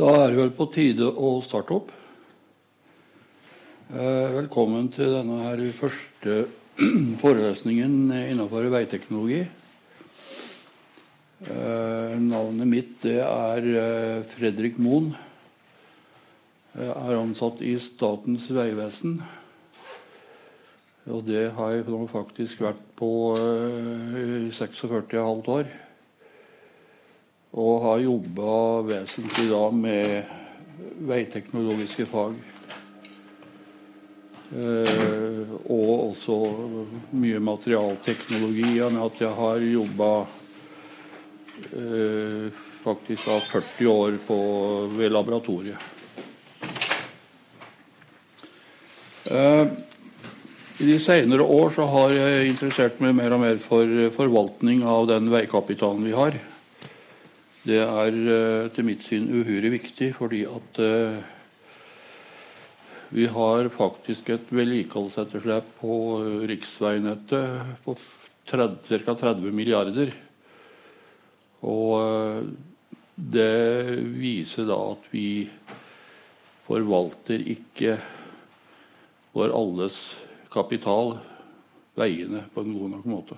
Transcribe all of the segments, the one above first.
Da det vel på tide å starte opp. Velkommen til denne her første forelesningen innenfor veiteknologi. Navnet mitt det Fredrik Moen. Jeg ansatt i Statens vegvesen. Og det har jeg nå faktisk vært på 46,5 år. Og har jobbet vesentlig da med veiteknologiske fag. Og også mye materialteknologi, med at jeg har jobbet faktisk da 40 år ved laboratoriet. I de senere år så har jeg interessert meg mer og mer for forvaltning av den veikapitalen vi har. Det til mitt syn uhyre viktig, fordi at vi har faktisk et vedlikeholdsetterslep på riksveinettet på ca. 30 milliarder. Og det viser da at vi forvalter ikke vår alles kapital, veiene, på en god nok måte.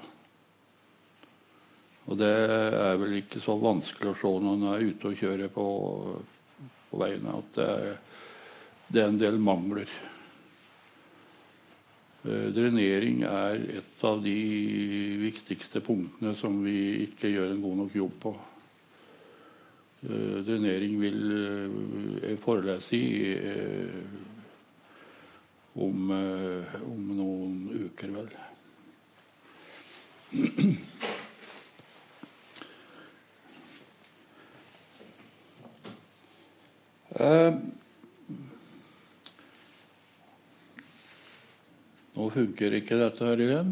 Og det vel ikke så vanskelig å se når man ute og kjører på veiene, at det en del mangler. Drenering et av de viktigste punktene som vi ikke gjør en god nok jobb på. Drenering vil jeg forelese i om noen uker, vel. Nå funker ikke dette her igjen.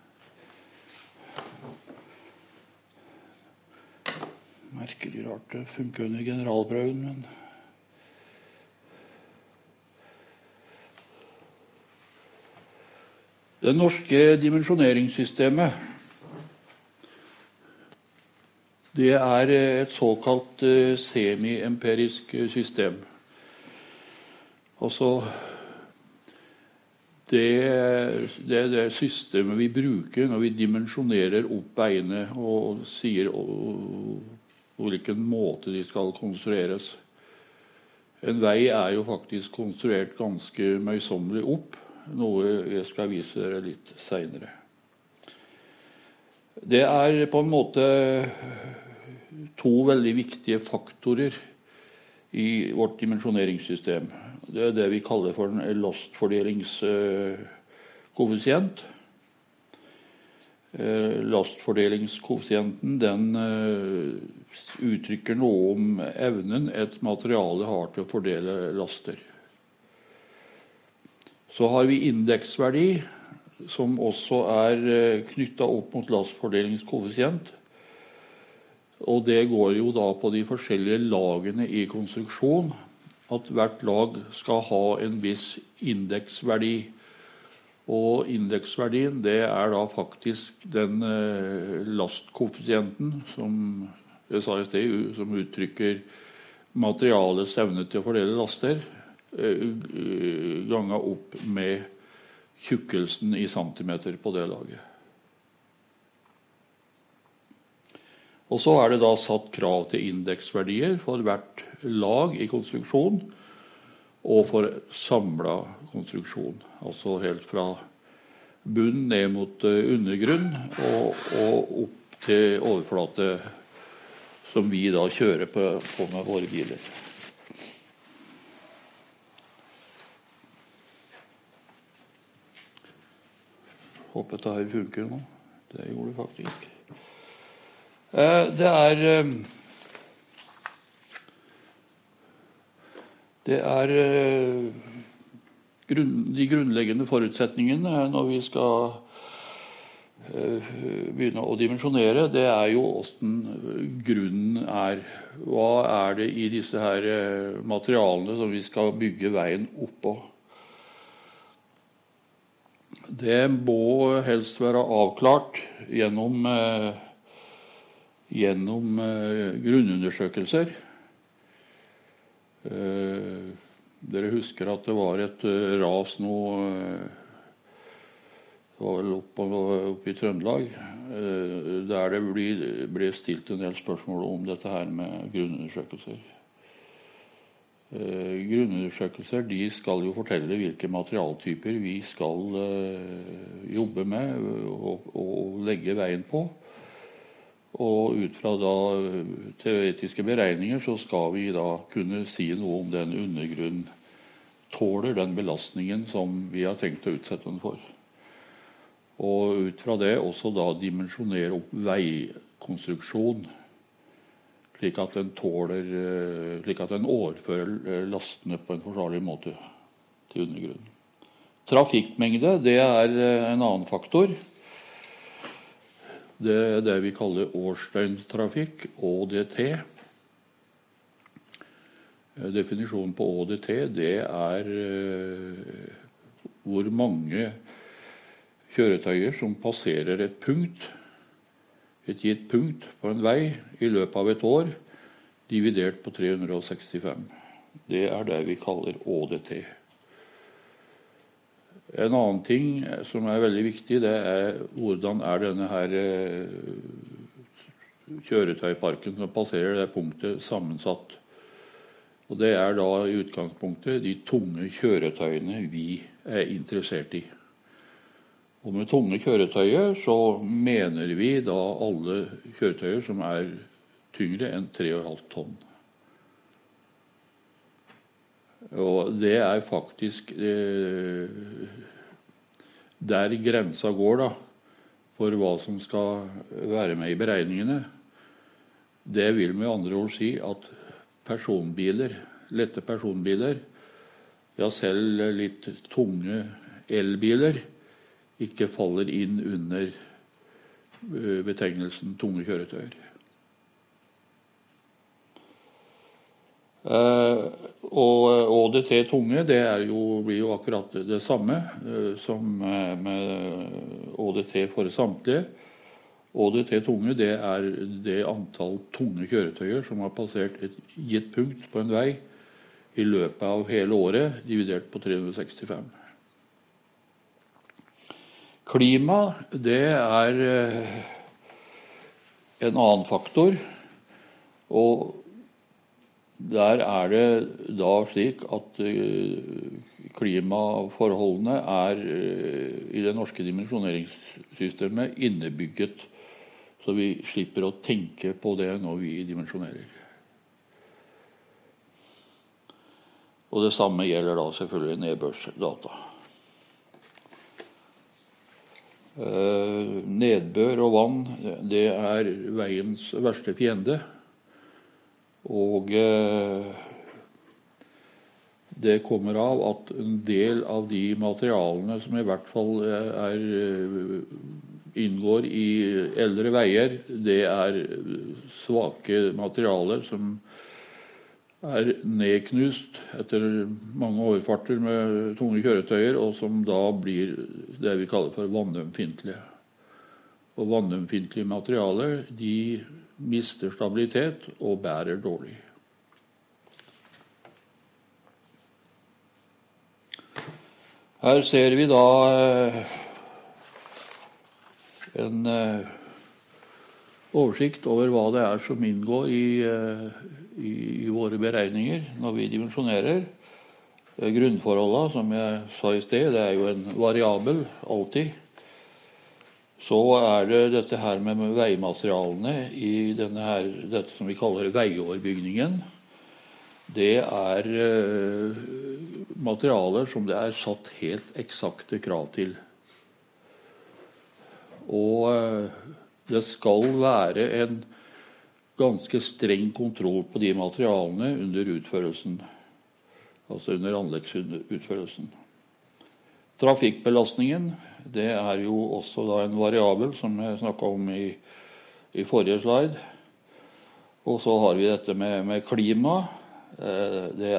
Merkelig rart det funker under generalprøven, men det norske dimensjoneringssystemet det et såkalt semi-empirisk system. Altså, det systemet vi bruker når vi dimensjonerer opp veiene og sier på hvilken måte de skal konstrueres. En vei jo faktisk konstruert ganske møysommelig opp, noe jeg skal vise dere litt senere. Det på en måte to veldig viktige faktorer i vårt dimensjoneringssystem. Det det vi kaller for en lastfordelingskoeffisient. Lastfordelingskoeffisienten den uttrykker noe om evnen et materiale har til å fordele laster. Så har vi indeksverdi, som også knyttet opp mot lastfordelingskoeffisient. Og det går jo da på de forskjellige lagene i konstruksjon, at hvert lag skal ha en viss indeksverdi. Og indeksverdien, det da faktisk den lastkoeffisienten, som jeg sa i sted, som uttrykker materialets evne til å fordele laster, ganget opp med tjukkelsen i centimeter på det laget. Og så det da satt krav til indeksverdier for hvert lag i konstruksjon og for samlet konstruksjon. Altså helt fra bunn ned mot undergrunn og opp til overflate som vi da kjører på med våre biler. Håper dette funker nå. Det gjorde det faktisk. Det de grunnleggende forutsetningene når vi skal begynne å dimensjonere, det jo hvordan grunnen Hva det i disse her materialene som vi skal bygge veien oppå? Det må helst være avklart gjennom grunnundersøkelser. Dere husker at det var et ras nå, det var vel oppe i Trøndelag, der det ble stilt en del spørsmål om dette her med grunnundersøkelser. Grunnundersøkelser de skal jo fortelle hvilke materialtyper vi skal jobbe med og legge veien på. Og ut fra da teoretiske beregninger så skal vi da kunne si noe om den undergrunn tåler den belastningen som vi har tenkt å utsette den for. Og ut fra det også da dimensjonere opp veikonstruksjon, slik at den overfører lastene på en forsvarlig måte til undergrunnen. Trafikkmengde, det er en annen faktor. Det er det vi kaller årsdøgntrafikk, ÅDT. Definisjonen på ÅDT, det er hvor mange kjøretøyer som passerer et gitt punkt på en vei i løpet av et år, dividert på 365. Det er det vi kaller ÅDT. En annen ting som er veldig viktig, det er hvordan er denne her kjøretøyparken som passerer det punktet sammensatt. Og det er da i utgangspunktet de tunge kjøretøyene vi er interessert i. Og med tunge kjøretøyer så mener vi da alle kjøretøyer som er tyngre enn 3,5 tonn. Og det er faktisk der grensa går da, for hva som skal være med i beregningene. Det vil med andre ord si at personbiler, lette personbiler, ja selv litt tunge elbiler, ikke faller inn under betegnelsen tunge kjøretøyer. Og ÅDT tunge, det blir jo akkurat det samme som med ÅDT for samtlige. ÅDT tunge, det er det antall tunge kjøretøyer som har passert et gitt punkt på en vei i løpet av hele året, dividert på 365. Klima, det er en annen faktor, og der er det da slik at klimaforholdene er i det norske dimensjoneringssystemet innebygget, så vi slipper å tenke på det når vi dimensjonerer. Og det samme gjelder da selvfølgelig nedbørsdata. Nedbør og vann, det er veiens verste fiende. Og det kommer av at en del av de materialene som i hvert fall inngår i eldre veier, det er svake materialer som er nedknust etter mange overfarter med tunge kjøretøyer, og som da blir det vi kaller for vannømfintlige. Og vannømfintlige materialer, de mister stabilitet og bærer dårlig. Her ser vi da en oversikt over hva det er som inngår i våre beregninger når vi dimensjonerer. Grunnforholdene, som jeg sa i sted, det er jo en variabel alltid. Så er det dette her med veimaterialene i dette som vi kaller veiårbygningen. Det er materialer som det er satt helt eksakte krav til. Og det skal være en ganske streng kontroll på de materialene under utførelsen, altså under anleggsutførelsen. Trafikkbelastningen, det er jo også da en variabel som jeg snakket om i forrige slide. Og så har vi dette med klima. Det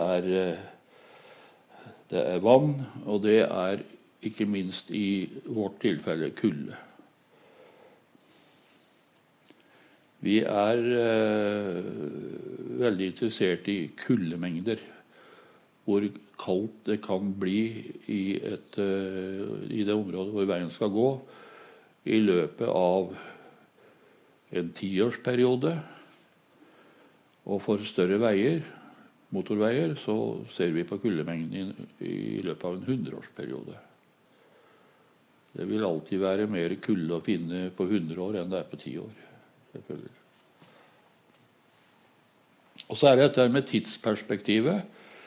er vann, og det er ikke minst i vårt tilfelle kulde. Vi er veldig interessert i kuldemengder. Hvor kaldt det kan bli i det området hvor veien skal gå i løpet av en 10-årsperiode. Og for større veier, motorveier, så ser vi på kuldemengden i løpet av en 100-årsperiode. Det vil alltid være mer kulde å finne på 100 år enn det på 10 år. Selvfølgelig. Og så det dette med tidsperspektivet.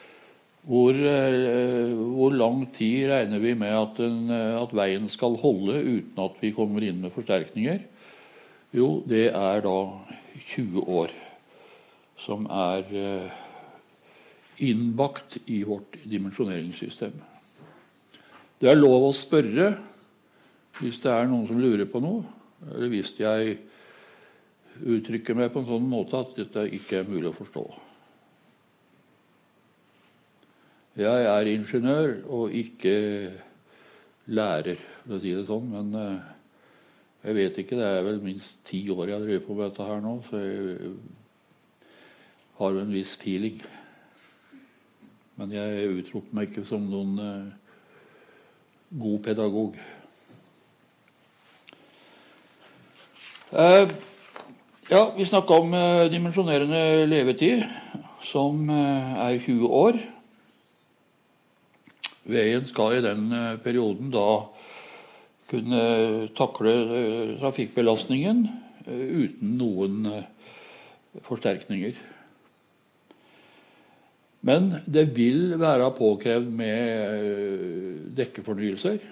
Hvor lang tid regner vi med at veien skal holde uten at vi kommer inn med forsterkninger? Jo, det da 20 år som innbakt i vårt dimensjoneringssystem. Det lov å spørre hvis det noen som lurer på noe, eller hvis jeg uttrykker meg på en sånn måte at dette ikke mulig å forstå. Jeg ingeniør og ikke lærer, for å si det sånn, men jeg vet ikke, det vel minst 10 år jeg driver på med dette her nå, så jeg har jo en viss feeling. Men jeg utroper meg ikke som noen god pedagog. Vi snakket om dimensjonerende levetid, som 20 år. Veien skal i den perioden da kunne takle trafikkbelastningen uten noen forsterkninger. Men det vil være påkrevd med dekkefornyelser,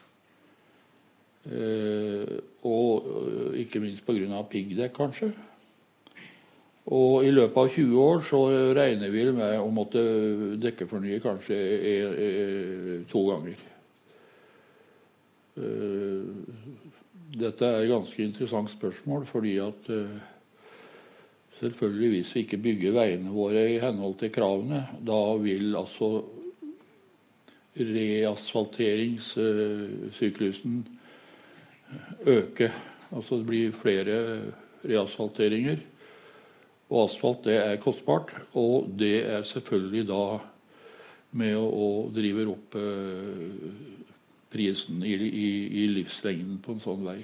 og ikke minst på grunn av piggdekk kanskje. Og i løpet av 20 år så regner vi med å måtte dekkefornye kanskje 2 ganger. Dette et ganske interessant spørsmål, fordi at selvfølgelig hvis vi ikke bygger veiene våre i henhold til kravene, da vil altså reasfalteringssyklusen øke. Altså det blir flere reasfalteringer. Og asfalt det kostbart, og det selvfølgelig da med å drive opp prisen i livslengden på en sånn vei.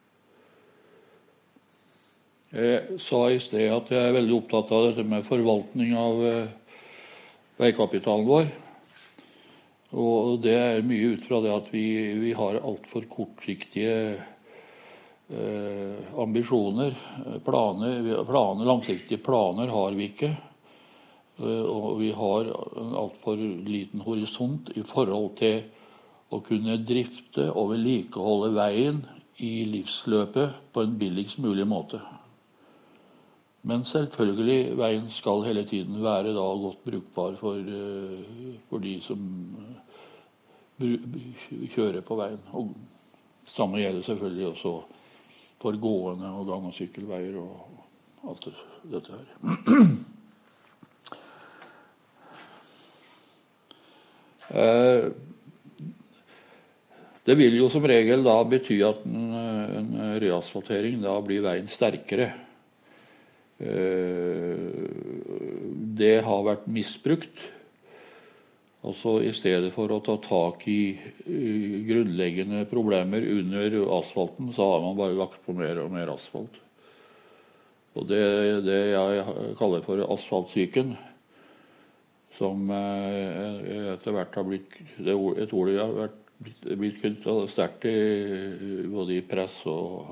Jeg sa i sted at jeg veldig opptatt av dette med forvaltning av veikapitalen vår. Og det mye ut fra det at vi har alt for kortsiktige ambisjoner, langsiktige planer har vi ikke. Og vi har en alt for liten horisont i forhold til å kunne drifte og vedlikeholde veien i livsløpet på en billigst mulig måte. Men selvfølgelig, veien skal hele tiden være da godt brukbar for de som kjører på veien. Og samme gjelder selvfølgelig også for gående og gang- og sykkelveier og alt dette her. Det vil jo som regel da bety at en reasfaltering da blir veien sterkere. Det har vært misbrukt. Altså i stedet for å ta tak i grunnleggende problemer under asfalten, så har man bare lagt på mer og mer asfalt. Og det jeg kaller for asfaltsyken, som etter hvert har blitt et ord jeg har blitt knyttet sterkt både i press og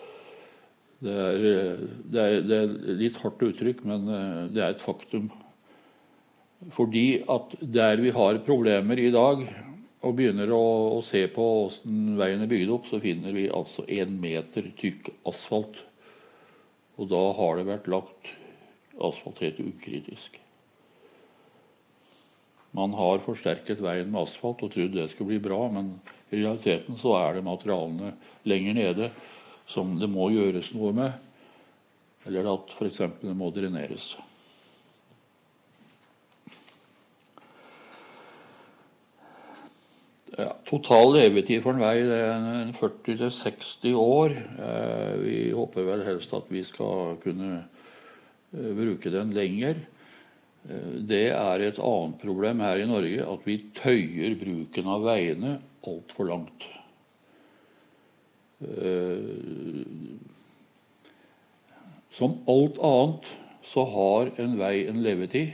det litt hardt uttrykk, men det et faktum. Fordi at der vi har problemer i dag, og begynner å se på hvordan veien bygd opp, så finner vi altså 1 meter tykk asfalt. Og da har det vært lagt asfalt helt ukritisk. Man har forsterket veien med asfalt og trodd det skulle bli bra, men i realiteten så det materialene lenger nede som det må gjøres noe med, eller at for eksempel det må dreneres. Ja, total levetid for en vei det 40-60 år. Vi håper vel helst at vi skal kunne bruke den lenger. Det et annet problem her i Norge, at vi tøyer bruken av veiene alt for langt. Som alt annet så har en vei en levetid,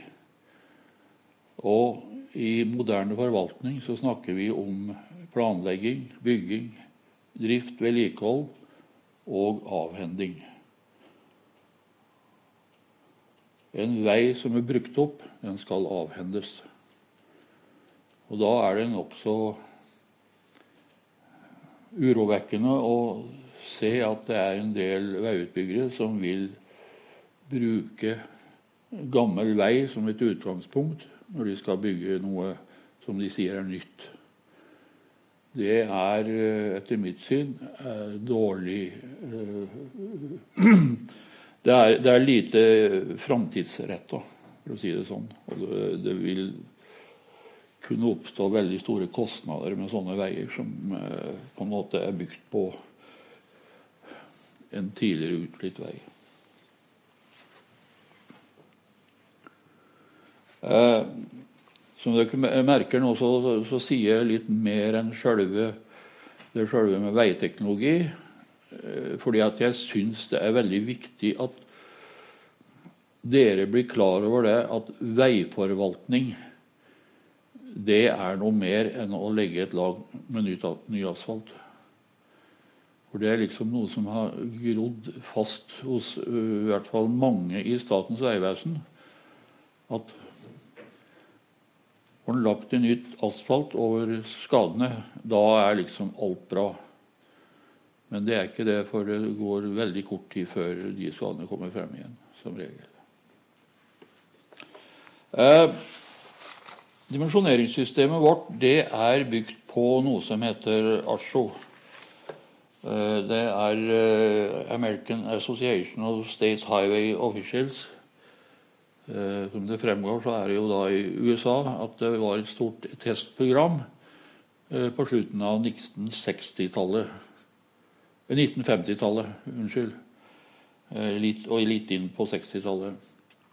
og i moderne forvaltning så snakker vi om planlegging, bygging, drift, vedlikehold og avhending. En vei som brukt opp, den skal avhendes. Og da det nok så urovekkende å se at det en del veiutbyggere som vil bruke gammel vei som et utgangspunkt når de skal bygge noe som de sier nytt. Det etter mitt syn dårlig. Det lite framtidsrettet, for å si det sånn. Og det vil kunne oppstå veldig store kostnader med sånne veier som på en måte bygd på en tidligere utslitt vei. Som dere merker nå, så sier jeg litt mer enn selve med veiteknologi, fordi at jeg synes det veldig viktig at dere blir klar over det, at veiforvaltning, det noe mer enn å legge et lag med ny asfalt. For det liksom noe som har grodd fast hos i hvert fall mange i Statens vegvesen, at når man lagt en nytt asfalt over skadene, da liksom alt bra. Men det ikke det, for det går veldig kort tid før de skadene kommer frem igjen, som regel. Dimensjoneringssystemet vårt, det bygd på noe som heter ASHO. Det American Association of State Highway Officials. Som det fremgår, så det jo da i USA at det var et stort testprogram på slutten av 1950-tallet, unnskyld, og litt inn på 60-tallet.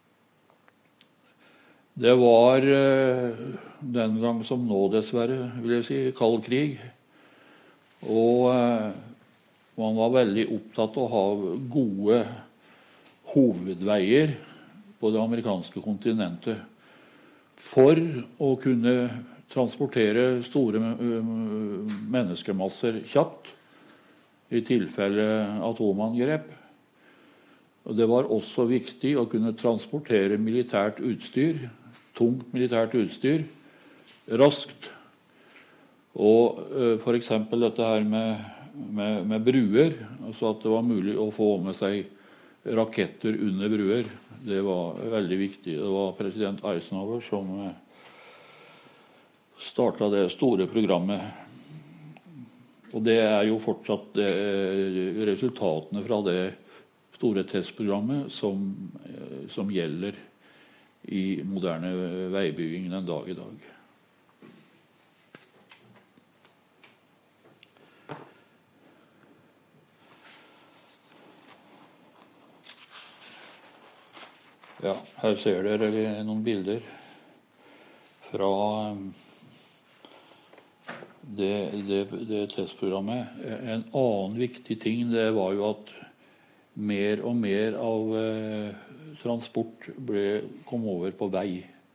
Det var den gang som nå dessverre, vil jeg si, kald krig, og man var veldig opptatt av å ha gode hovedveier på det amerikanske kontinentet for å kunne transportere store menneskemasser kjapt i tilfelle atomangrep. Og det var også viktig å kunne transportere militært utstyr, tungt militært utstyr, raskt. Og for eksempel dette her med bruer, altså at det var mulig å få med seg raketter under bruer. Det var veldig viktig. Det var president Eisenhower som startet det store programmet. Og det jo fortsatt resultatene fra det store testprogrammet som gjelder i moderne veibygging den dag i dag. Ja, her ser dere noen bilder fra det testprogrammet. En annen viktig ting, det var jo at mer og mer av transport kom over på vei.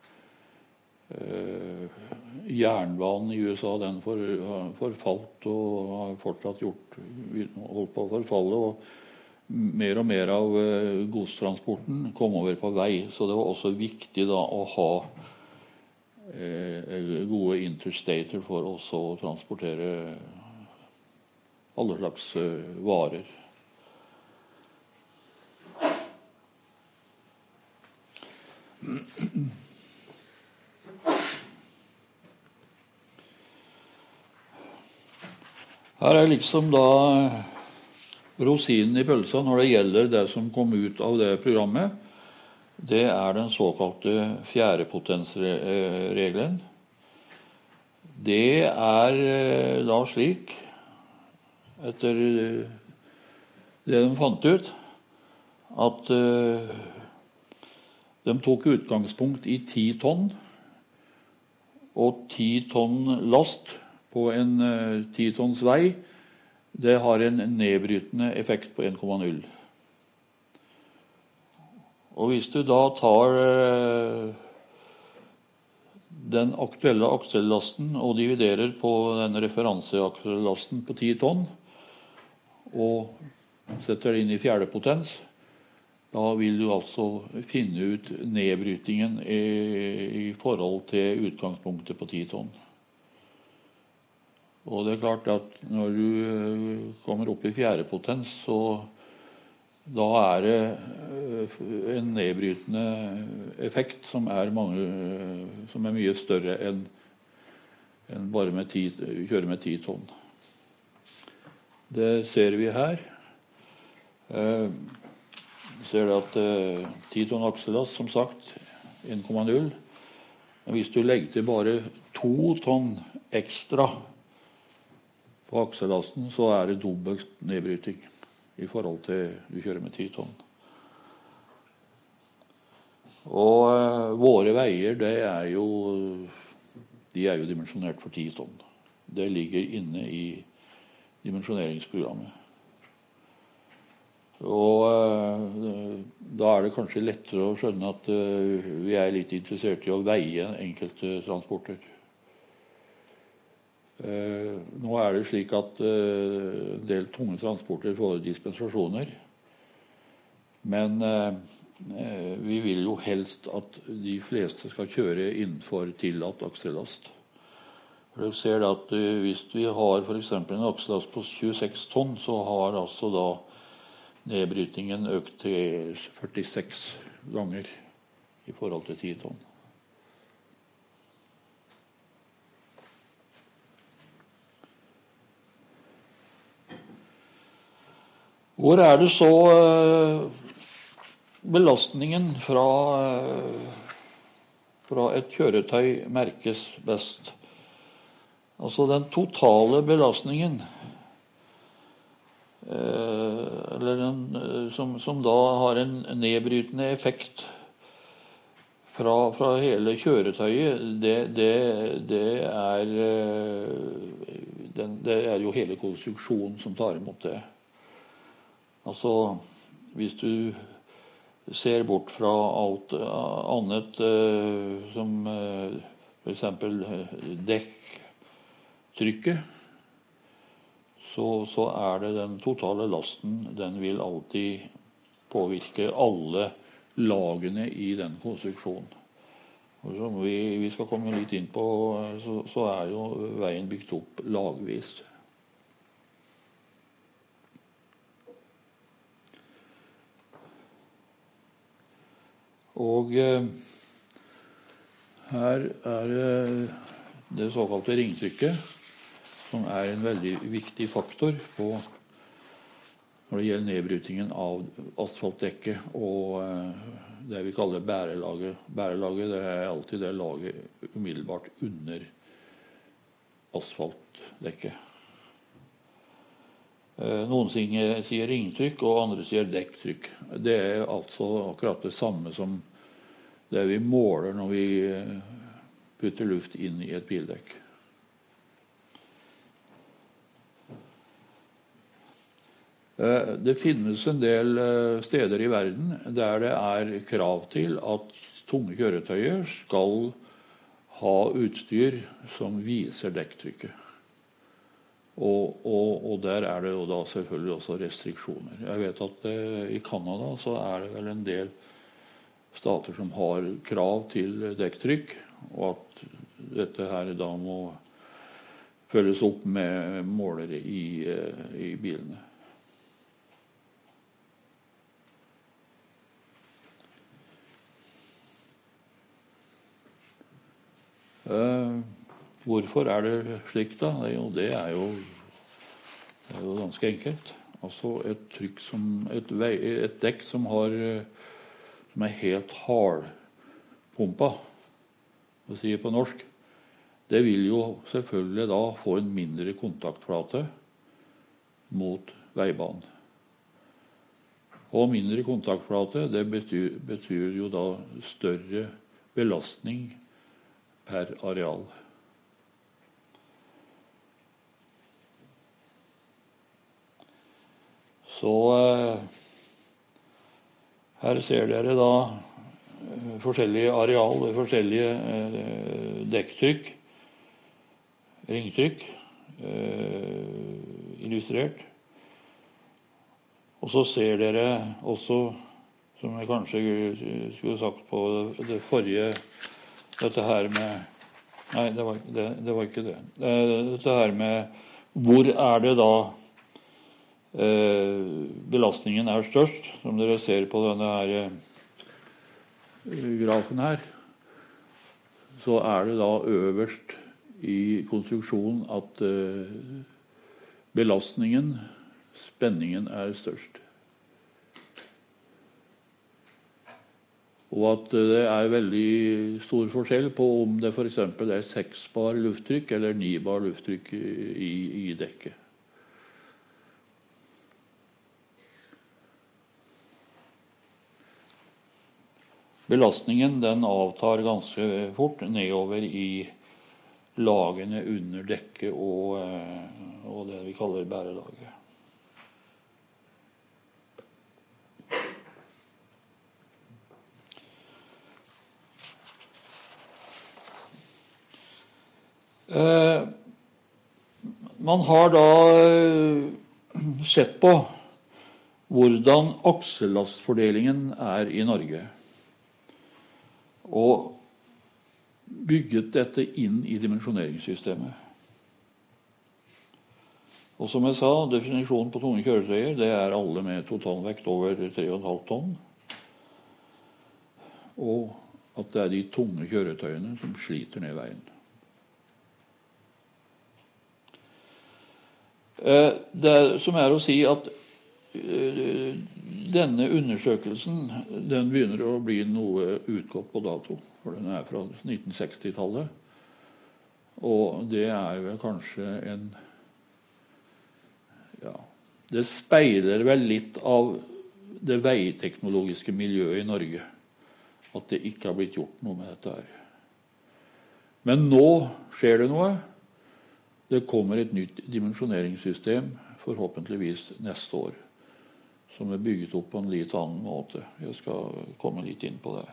Jernbanen i USA, den forfalt og har fortsatt holdt på å forfalle, og mer og mer av godstransporten kom over på vei, så det var også viktig da å ha gode interstater for også å transportere alle slags varer. Her liksom da rosinen i pølsa når det gjelder det som kom ut av det programmet. Det den såkalte fjerdepotensregelen. Det da slik, etter det de fant ut, at De tok utgangspunkt i 10 tonn, og 10 tonn last på en 10 tonns vei, det har en nedbrytende effekt på 1,0. Og hvis du da tar den aktuelle aksellasten og dividerer på den referanseaksellasten på 10 tonn, og setter det inn i fjerde potens, da vil du altså finne ut nedbrytingen i forhold til utgangspunktet på 10 tonn. Og det er klart at når du kommer opp i fjerde potens, så da er det en nedbrytende effekt som er mye større enn bare kjøre med 10 tonn. Det ser vi her. Ser du at 10 tonn akselast, som sagt, 1,0. Men hvis du legger til bare 2 tonn ekstra på aksellasten, så er det dobbelt nedbryting i forhold til du kjører med 10 tonn. Og våre veier, de er jo dimensjonert for 10 tonn. Det ligger inne i dimensjoneringsprogrammet. Og da er det kanskje lettere å skjønne at vi er litt interessert i å veie enkelte transporter. Nå er det slik at en del tunge transporter får dispensasjoner, men vi vil jo helst at de fleste skal kjøre innenfor tillatt aksellast. Du ser at hvis vi har for eksempel en aksellast på 26 tonn, så har altså da nedbrytingen økt til 46 ganger i forhold til 10 tonn. Hvor er det så belastningen fra et kjøretøy merkes best? Altså den totale belastningen, som da har en nedbrytende effekt fra hele kjøretøyet, det er jo hele konstruksjonen som tar imot det. Altså, hvis du ser bort fra alt annet, som for eksempel dekktrykket, så er det den totale lasten, den vil alltid påvirke alle lagene i den konstruksjonen. Og som vi skal komme litt inn på, så er jo veien bygd opp lagvis. Og her er det såkalte ringtrykket, som er en veldig viktig faktor når det gjelder nedbrytingen av asfaltdekket og det vi kaller bærelaget. Bærelaget, det er alltid det laget umiddelbart under asfaltdekket. Noen sier ringtrykk, og andre sier dekktrykk. Det er altså akkurat det samme som det vi måler når vi putter luft inn i et bildekk. Det finnes en del steder i verden der det er krav til at tunge kjøretøyer skal ha utstyr som viser dekktrykket. Og der er det jo da selvfølgelig også restriksjoner. Jeg vet at i Canada så er det vel en del stater som har krav til dekktrykk, og at dette her da må følges opp med målere i bilene. Hvorfor er det slik da? Det er jo ganske enkelt. Altså et dekk som er helt hardpumpa, å si på norsk, det vil jo selvfølgelig da få en mindre kontaktflate mot veibanen. Og mindre kontaktflate, det betyr jo da større belastning per areal. Så her ser dere da forskjellige areal, forskjellige dekktrykk, ringtrykk, illustrert. Og så ser dere også, som jeg kanskje skulle sagt på det forrige, dette her med, nei, det var ikke det. Dette her med, hvor er det da belastningen er størst, som dere ser på denne her grafen her, så er det da øverst i konstruksjonen at belastningen, spenningen er størst. Og at det er veldig stor forskjell på om det for eksempel er 6 bar lufttrykk eller 9 bar lufttrykk i dekket. Belastningen den avtar ganske fort nedover i lagene under dekket og det vi kaller bærelaget. Man har da sett på hvordan aksellastfordelingen er i Norge, og bygget dette inn i dimensjoneringssystemet. Og som jeg sa, definisjonen på tunge kjøretøyer, det er alle med totalvekt over 3,5 tonn, og at det er de tunge kjøretøyene som sliter ned veien. Det som er å si at denne undersøkelsen, den begynner å bli noe utgått på dato, for den er fra 1960-tallet, og det er vel kanskje det speiler vel litt av det veiteknologiske miljøet i Norge, at det ikke har blitt gjort noe med dette her. Men nå skjer det noe. Det kommer et nytt dimensjoneringssystem, forhåpentligvis neste år, som er bygget opp på en litt annen måte. Jeg skal komme litt inn på det.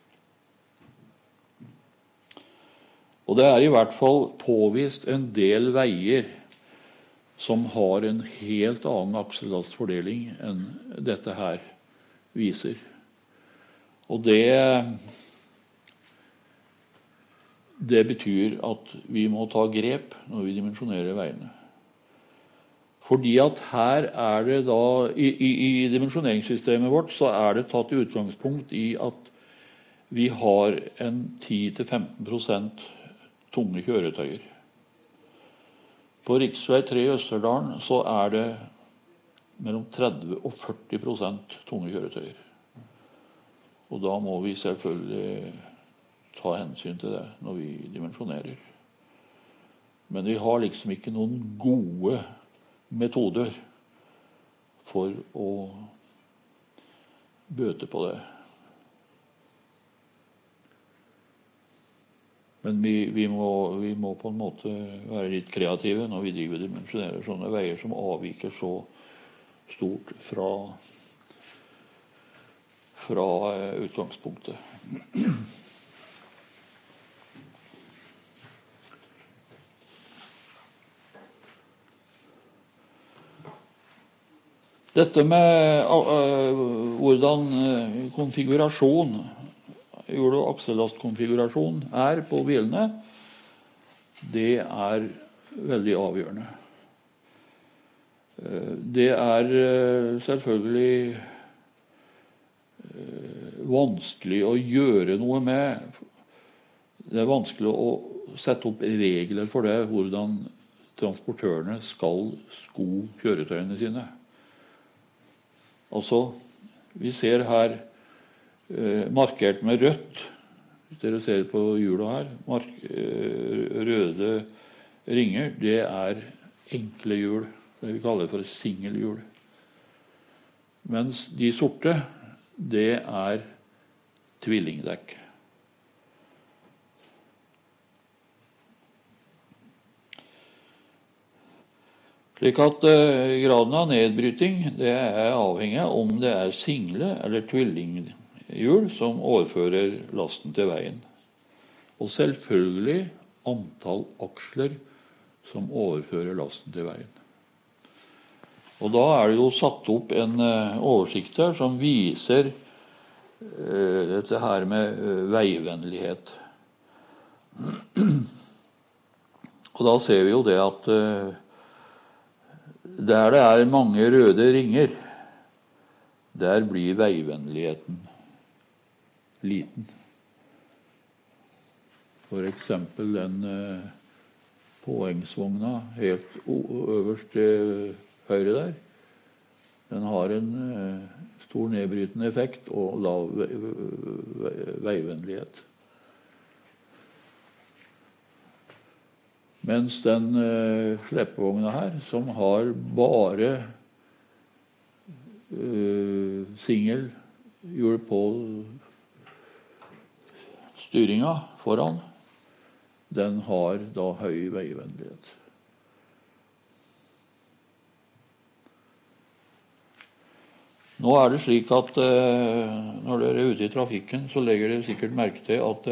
Og det er i hvert fall påvist en del veier som har en helt annen aksellastfordeling enn dette her viser. Og det betyr at vi må ta grep når vi dimensjonerer veiene. Fordi at her er det da, i dimensjoneringssystemet vårt, så er det tatt utgangspunkt i at vi har en 10-15% tunge kjøretøyer. På riksvei 3 i Østerdalen så er det mellom 30 og 40% tunge kjøretøyer. Og da må vi selvfølgelig ta hensyn til det når vi dimensjonerer. Men vi har liksom ikke noen gode metoder for å bøte på det. Men vi må på en måte være litt kreative når vi driver og dimensjonerer sånne veier som avviker så stort fra utgangspunktet. Dette med hvordan konfigurasjon, hjul- og aksellastkonfigurasjon er på bilene, det er veldig avgjørende. Det er selvfølgelig vanskelig å gjøre noe med. Det er vanskelig å sette opp regler for det, hvordan transportørene skal sko kjøretøyene sine. Altså, vi ser her markert med rødt, hvis dere ser på hjula her, røde ringer, det er enkle hjul, det vi kaller for singelhjul. Mens de sorte, det er tvillingdekk. Slik at graden av nedbryting det er avhengig av om det er single eller tvillinghjul som overfører lasten til veien. Og selvfølgelig antall aksler som overfører lasten til veien. Og da er det jo satt opp en oversikt her som viser dette her med veivennlighet. Og da ser vi jo det at der det er mange røde ringer, der blir veivennligheten liten. For eksempel den påhengsvogna helt øverst til høyre der, den har en stor nedbrytende effekt og lav veivennlighet. Mens den sleppevogna her, som har bare singelhjul på styringa foran, den har da høy veivennlighet. Nå er det slik at når dere er ute i trafikken, så legger dere sikkert merke til at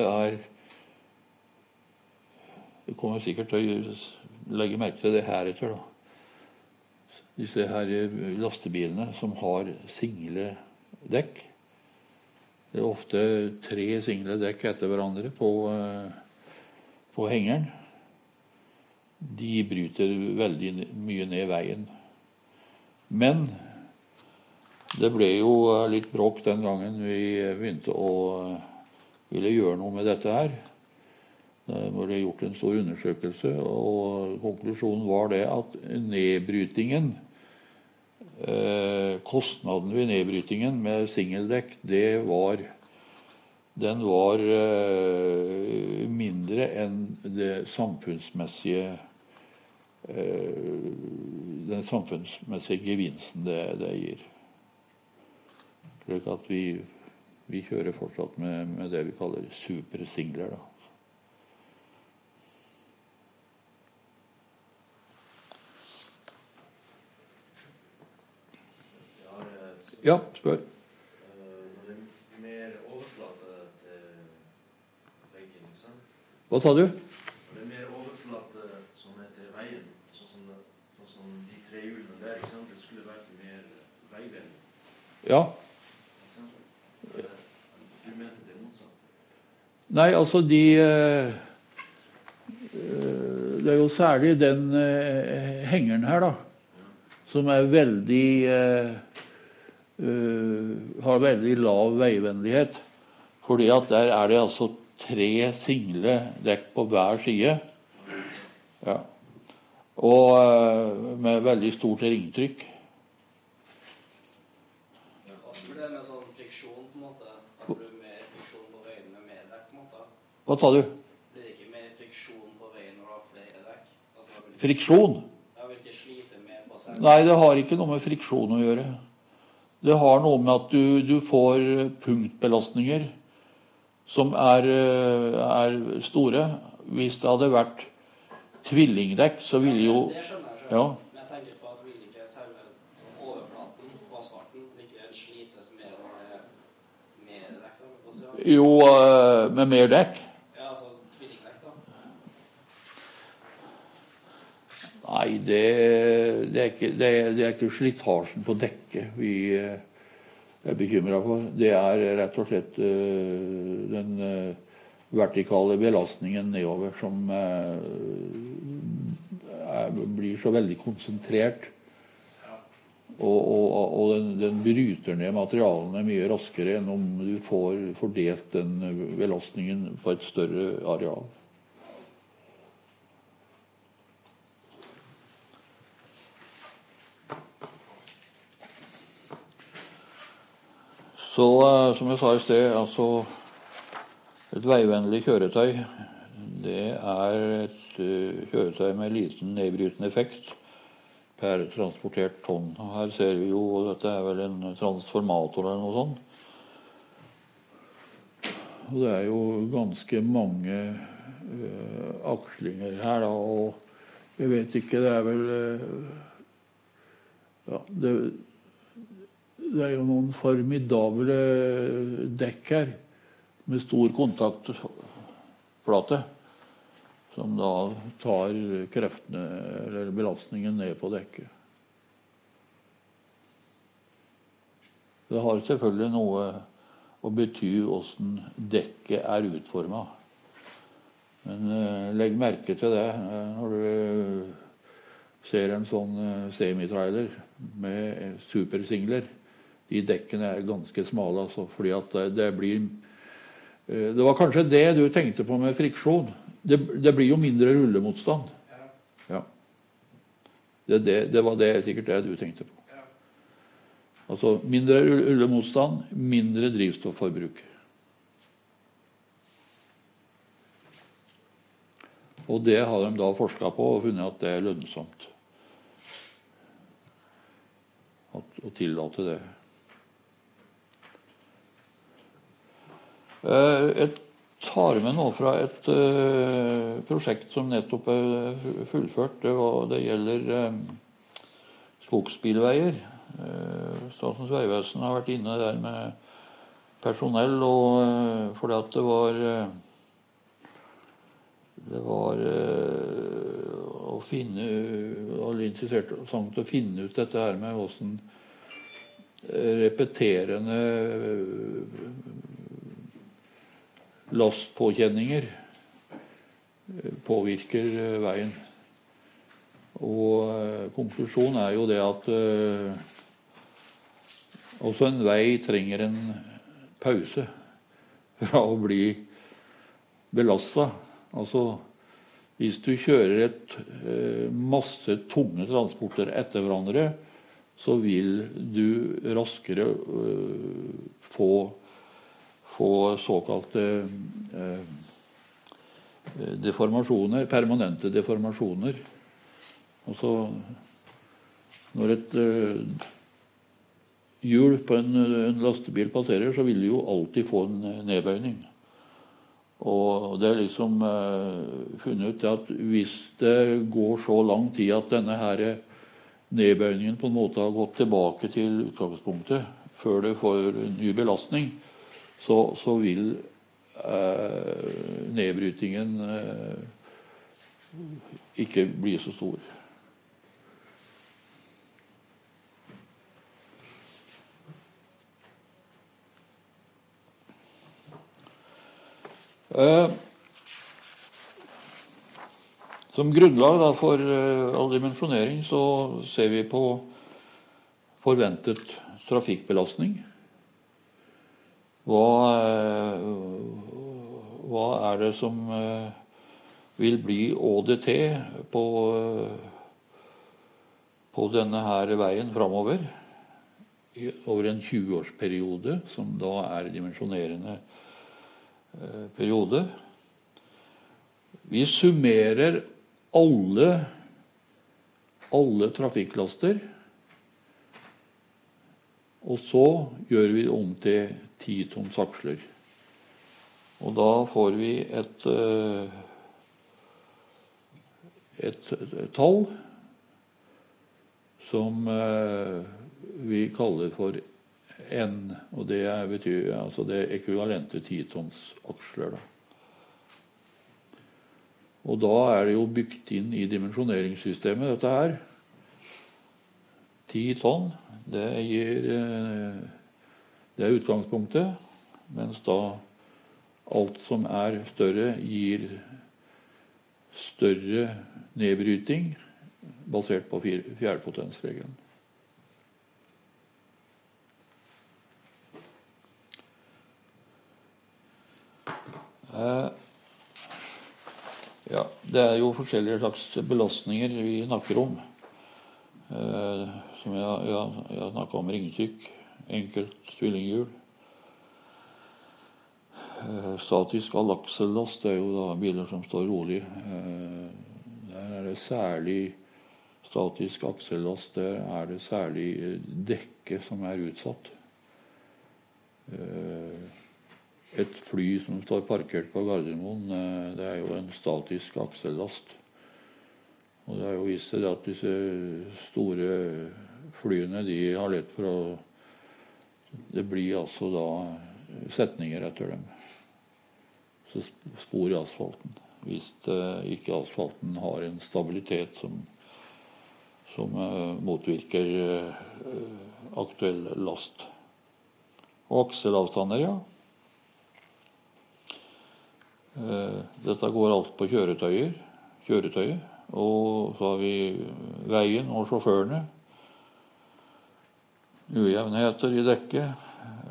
det kommer sikkert til å legge merke til det her etter, da. Disse her lastebilene som har single dekk. Det er ofte 3 single dekk etter hverandre på hengeren. De bryter veldig mye ned veien. Men det ble jo litt bråk den gangen vi begynte å ville gjøre noe med dette her. Det ble gjort en stor undersøkelse, og konklusjonen var det at nedbrytingen, kostnaden ved nedbrytingen med singeldekk, den var mindre enn den samfunnsmessige gevinsten det gir. Slik at vi kjører fortsatt med det vi kaller supersingler, da. Ja, spør. Det er mer overflate til veggen, ikke sant? Hva sa du? Det er mer overflate som er til veien, sånn som de 3 hjulene der, ikke sant? Det skulle vært mer veivennlig. Ja. Du mente det motsatt? Nei, altså det er jo særlig den hengeren her, da, som er veldig har veldig lav veivennlighet, fordi at der er det altså 3 single dekk på hver side, ja. Og med veldig stort ringtrykk. Hva tror du det med sånn friksjon på en måte? At det blir mer friksjon på veien med mer dekk på en måte? Hva sa du? Blir det ikke mer friksjon på veien når du har flere dekk? Altså, friksjon? Jeg vil ikke slite mer på seg. Nei, det har ikke noe med friksjon å gjøre. Det har noe med at du får punktbelastninger som er store. Hvis det hadde vært tvillingdekk, så ville jo... Det skjønner jeg selv. Ja. Men jeg tenker på at vil ikke selve overflaten på asfalten ikke slites mer når det er mer dekk da, på siden? Jo, med mer dekk. Ja, altså tvillingdekk da. Nei, det er ikke slitasjen på dekket vi er bekymret for. Det er rett og slett den vertikale belastningen nedover som blir så veldig konsentrert. Og den bryter ned materialene mye raskere enn om du får fordelt den belastningen på et større areal. Så som jeg sa i sted, altså et veivennlig kjøretøy, det er et kjøretøy med liten nedbrytende effekt. per transportert tonn. Og her ser vi jo, dette er vel en transformator eller noe sånt. Og det er jo ganske mange akslinger her, da, og jeg vet ikke, det er vel ja, det er jo noen formidable dekk her med stor kontaktflate som da tar kreftene eller belastningen ned på dekket. Det har selvfølgelig noe å bety hvordan dekket er utformet. Men legg merke til det når du ser en sånn semitrailer med supersingler. De dekkene er ganske smale, altså, fordi at det blir... Det var kanskje det du tenkte på med friksjon. Det blir jo mindre rullemotstand. Ja. Det var sikkert det du tenkte på. Altså mindre rullemotstand, mindre drivstofforbruk. Og det har de da forsket på og funnet at det er lønnsomt å tillate det. Jeg tar med noe fra et prosjekt som nettopp er fullført. Det gjelder skogsbilveier. Statens vegvesen har vært inne der med personell, og fordi at det var å finne interessert å finne ut dette her med hvordan repeterende lastpåkjenninger påvirker veien. Og konklusjonen er jo det at også en vei trenger en pause fra å bli belastet. Altså, hvis du kjører masse tunge transporter etter hverandre, så vil du raskere få såkalte deformasjoner, permanente deformasjoner. Altså, når et hjul på en lastebil passerer, så vil du jo alltid få en nedbøyning. Og det er liksom funnet ut at hvis det går så lang tid at denne her nedbøyningen på en måte har gått tilbake til utgangspunktet før det får ny belastning, så vil nedbrytingen ikke bli så stor. Som grunnlag da, for all dimensjonering så ser vi på forventet trafikkbelastning. Hva er det som vil bli ÅDT på denne her veien fremover over en 20-årsperiode, som da er dimensjonerende periode. Vi summerer alle trafikklaster, og så gjør vi om til 10 tons aksler. Og da får vi et tall som vi kaller for N, og det betyr altså det ekvivalente 10 tons aksler. Da. Og da er det jo bygd inn i dimensjoneringssystemet dette her. 10 tonn, det er utgangspunktet, mens da alt som er større gir større nedbryting basert på fjerdepotensregelen. Ja, det er jo forskjellige slags belastninger vi snakker om. Som jeg snakket om ringtrykk, enkelt tvillinghjul. Statisk alaksellast, det er jo da biler som står rolig. Der er det særlig statisk aksellast, der er det særlig dekket som er utsatt. Et fly som står parkert på Gardermoen, det er jo en statisk aksellast. Og det har jo vist seg at disse store flyene, de har lett for å... Det blir altså da setninger etter dem. Så spor i asfalten. Hvis ikke asfalten har en stabilitet som motvirker aktuell last. Og akselavstander, ja. Dette går alt på kjøretøyet. Og så har vi veien og sjåførene. Ujevnheter i dekket.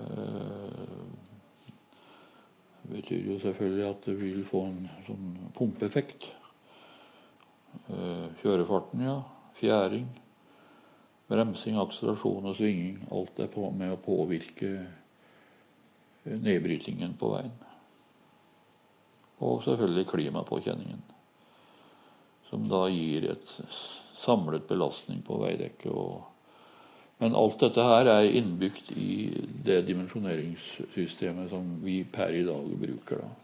Det betyr jo selvfølgelig at det vil få en sånn pumpeeffekt. Kjørefarten, ja. Fjæring. Bremsing, akselerasjon og svinging. Alt er med å påvirke nedbrytingen på veien. Og selvfølgelig klimapåkjenningen, som da gir et samlet belastning på veidekket. Men alt dette her er innbygd i det dimensjoneringssystemet som vi per i dag bruker. Da.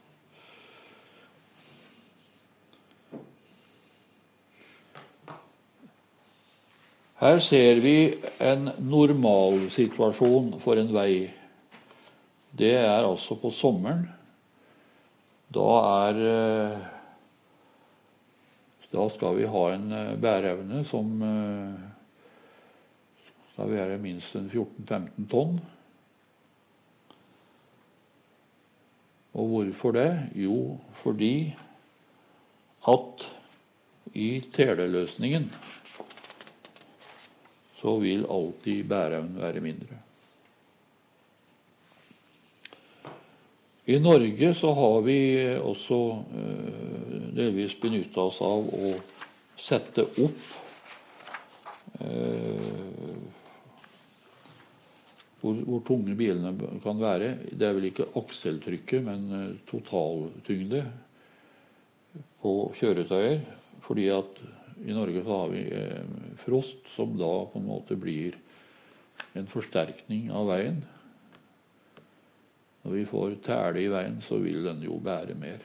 Her ser vi en normalsituasjon for en vei. Det er altså på sommeren. Da skal vi ha en bæreevne som skal være minst 14-15 tonn. Og hvorfor det? Jo, fordi at i teleløsningen så vil alltid bæreevnen være mindre. I Norge så har vi også delvis benyttet oss av å sette opp hvor tunge bilene kan være. Det er vel ikke akseltrykket, men totaltyngde på kjøretøyer. Fordi at i Norge så har vi frost, som da på en måte blir en forsterkning av veien. Når vi får tæle i veien, så vil den jo bære mer.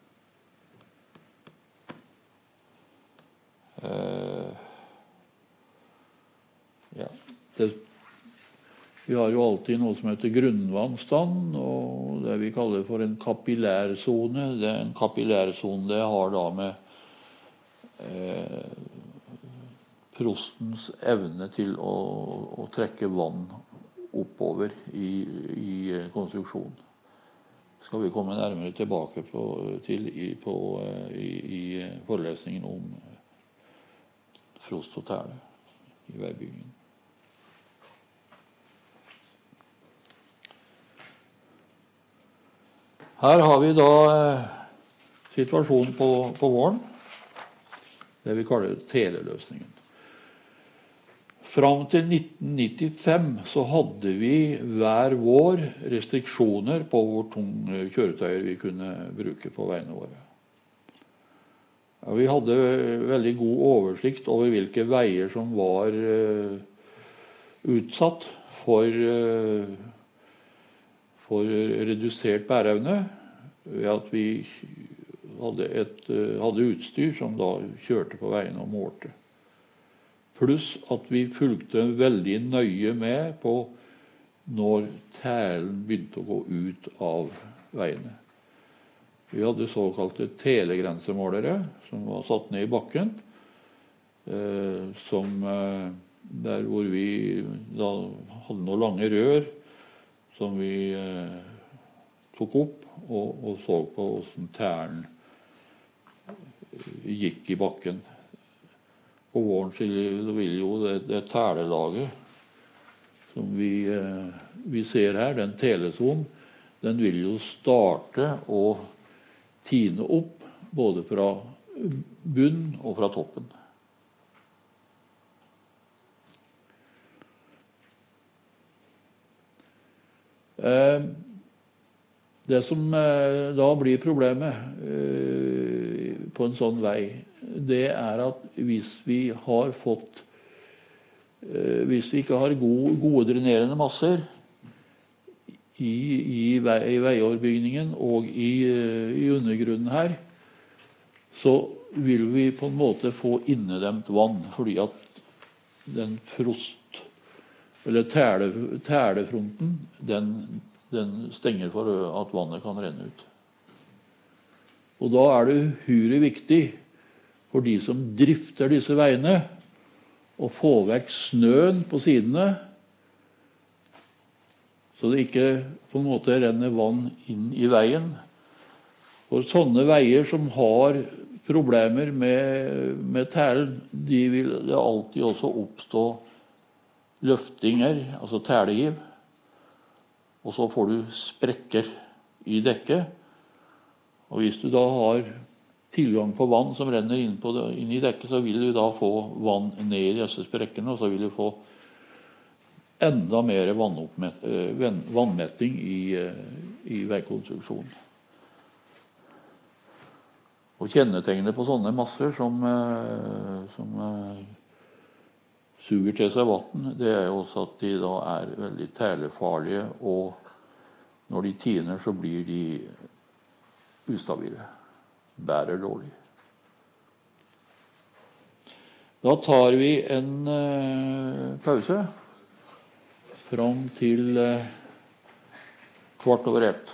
Vi har jo alltid noe som heter grunnvannstand, og det vi kaller for en kapillærzone. En kapillærzone, det har da med prostens evne til å trekke vann oppover i konstruksjonen. Skal vi komme nærmere tilbake til i forelesningen om frost og tæle i veibyggingen. Her har vi da situasjonen på våren, det vi kaller teleløsningen. Fram til 1995 så hadde vi hver vår restriksjoner på hvor tunge kjøretøyer vi kunne bruke på veiene våre. Ja, vi hadde veldig god oversikt over hvilke veier som var utsatt for redusert bæreevne, ved at vi hadde utstyr som da kjørte på veiene og målte. Pluss at vi fulgte veldig nøye med på når tælen begynte å gå ut av veiene. Vi hadde såkalte telegrensemålere som var satt ned i bakken, der hvor vi da hadde noen lange rør som vi tok opp og så på hvordan tælen gikk i bakken. På våren så vil jo det tælelaget som vi ser her, den telesonen, den vil jo starte å tine opp både fra bunn og fra toppen. Det som da blir problemet på en sånn vei, det er at hvis vi ikke har gode drenerende masser i veioverbygningen og i undergrunnen her, så vil vi på en måte få innedemt vann, fordi at den eller tælefronten, den stenger for at vannet kan renne ut. Og da er det uhyre viktig for de som drifter disse veiene, å få vekk snøen på sidene, så det ikke på en måte renner vann inn i veien. For sånne veier som har problemer med tælen, de vil det alltid også oppstå løftinger, altså tælehiv, og så får du sprekker i dekket. Og hvis du da har tilgang på vann som renner inn i dekket, så vil du da få vann ned i disse sprekkene, og så vil du få enda mer vannmetting i veikonstruksjonen. Og kjennetegnet på sånne masser som suger til seg vann, det er jo også at de da er veldig tælefarlige, og når de tiner så blir de ustabile, bærer dårlig. Da tar vi en pause fram til 1:15.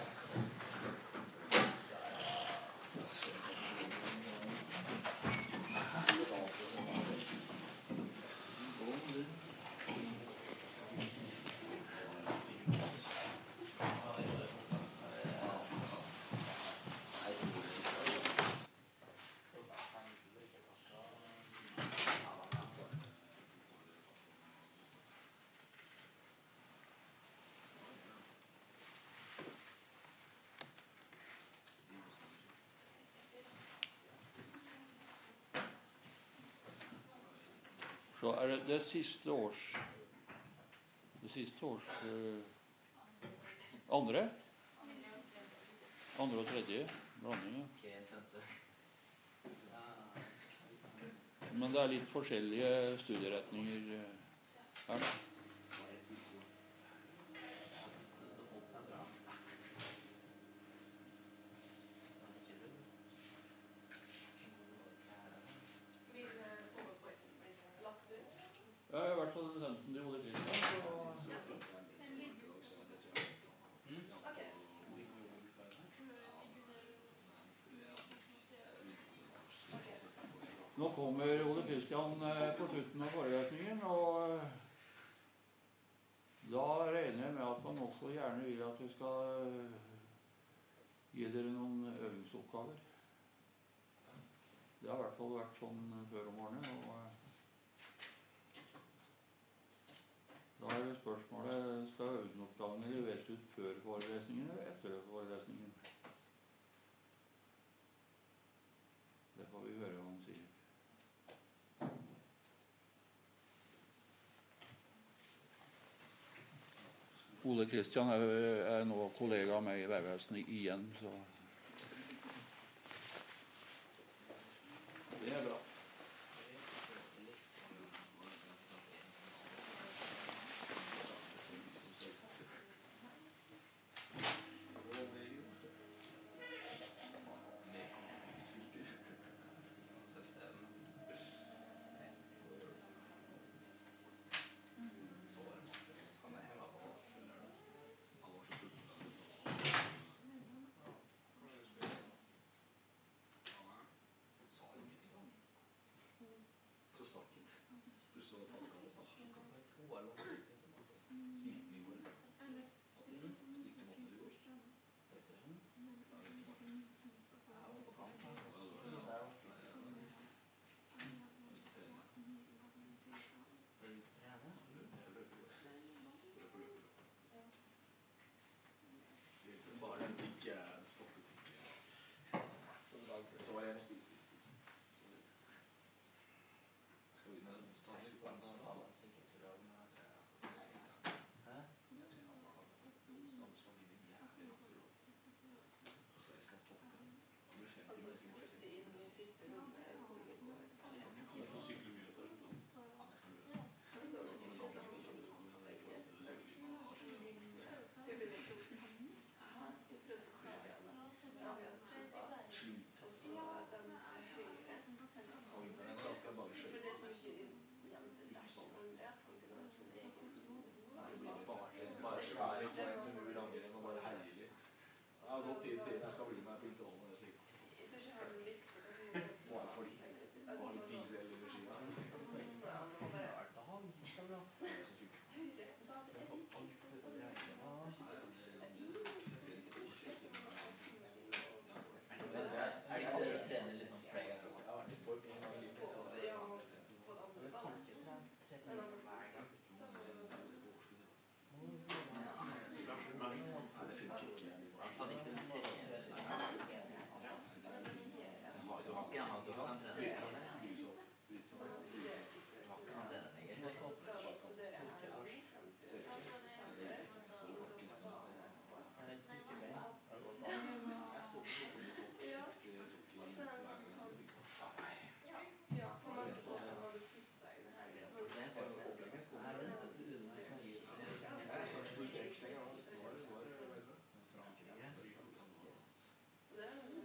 Så er det siste års andre og tredje blanding. Men det er litt forskjellige studieretninger her. Ja, i hvert fall senten til Ole Kristian. Nå kommer Ole Kristian på slutten av forelesningen, og da regner jeg med at man også gjerne vil at vi skal gi dere noen øvingsoppgaver. Det har i hvert fall vært sånn før om morgenen, og da er det spørsmålet, skal øvingsoppgavene leveres ut før forelesningen eller etter forelesningen? Det får vi høre hva han sier. Ole Kristian er nå kollega med i Vegvesenet igjen, så det er bra. godt tid til som skal bli med på intervallen eller slik. Jeg tror ikke han visste det. Bare fordi. Bare litt diesel eller skiva. Det er så fint. Er det ikke dere trener liksom flere ganger? Det får ting av livet. Ja, på det andre. Men kan ikke trene Men han var hver gang. Nei, det funker ikke. Kan ikke trene? Du har ikke han, du kan trene. Ja, på mange måter har du flyttet deg i det her. Det er jo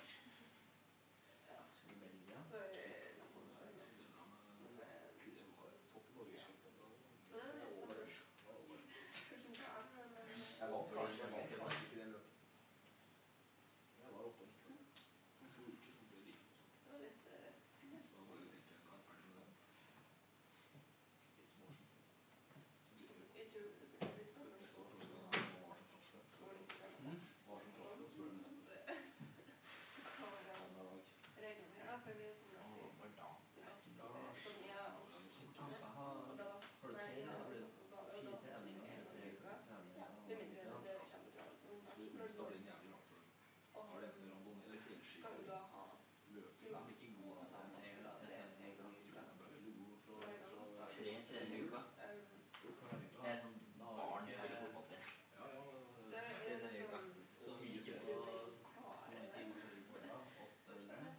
Jeg var kanskje ikke det løpet. Jeg var oppe en 2 uker som ble like. Det var litt... Så da bare tenkte jeg, da er jeg ferdig med den. Litt småsjon. Jeg tror det blir spennende. Jeg står på sånn at det var som traff det. Var som traff det, spør du nesten. Reglene, ja, for vi er sånn at vi som jeg og da var det mindre enn det kjempetralt. Du står den jævlig langt for den. Har det en randon eller fjellski? Skal du da ha Løper er ikke god av den. Du er veldig god fra 3 treninger i uka. Det er sånn barn som er på måte. Ja, ja. Så er det sånn Så mye på 8 eller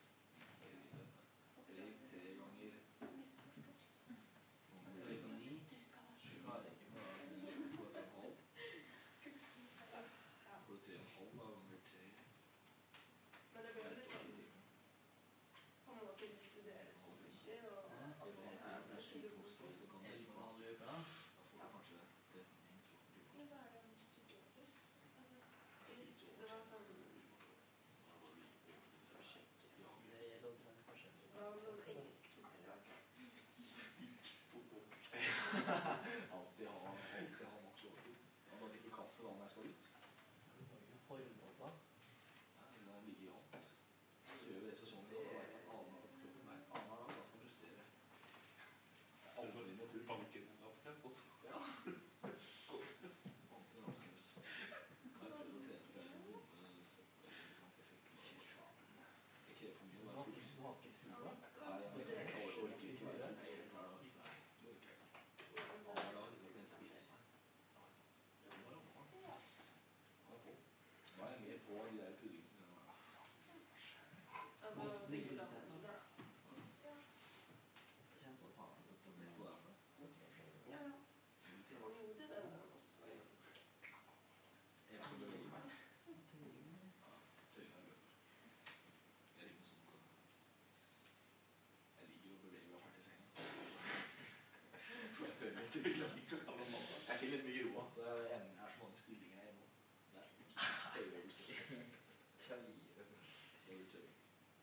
3 ganger. Det er liksom 9. 7 er ikke med på 3,5. Får du 3,5 da, ganger 3. Men det blir litt sånn på en måte ikke studere så mye og alt det her. Det er ikke god Så kan du 11,5 uker. da får du kanskje det. Men hva er det om studenter? Jeg visste det var sånn for å sjekke. Det gjelder å trene forskjell. Det var sånn engelsk tittel. Alltid ha maks overtid. Jeg bare drikker kaffe da når jeg skal ut. Du får ikke formtatt da. Nei, det ligger i alt. Så gjør vi det sesongen, og da vet jeg at annen dag da skal jeg prestere. Aldri noe tur. Banken en lapskaus også. Ja. Banken en lapskaus. Jeg har prøvd å trene på det. Fy faen. Jeg krever for mye å være full. Smaker trua. Nei, jeg orker ikke være full hver dag. Nei, det orker jeg ikke. Hver dag, det er en spiss. Nå er jeg mer på de der puddingene. Ja, det var sikkert da kanskje da. Kjent å ta det. Vet du hva det er for noe? Ja, ja. Man gjorde den også. Jeg får bevege meg. Tøyene er løper. Jeg ligger sånn. Jeg ligger og beveger meg fælt i sengen. Jeg tør ikke liksom. Jeg finner liksom ikke roa. Det er så mange stillinger jeg er hjemme. Det er tøyøvelser. Tøyøvelser. Det blir tøy.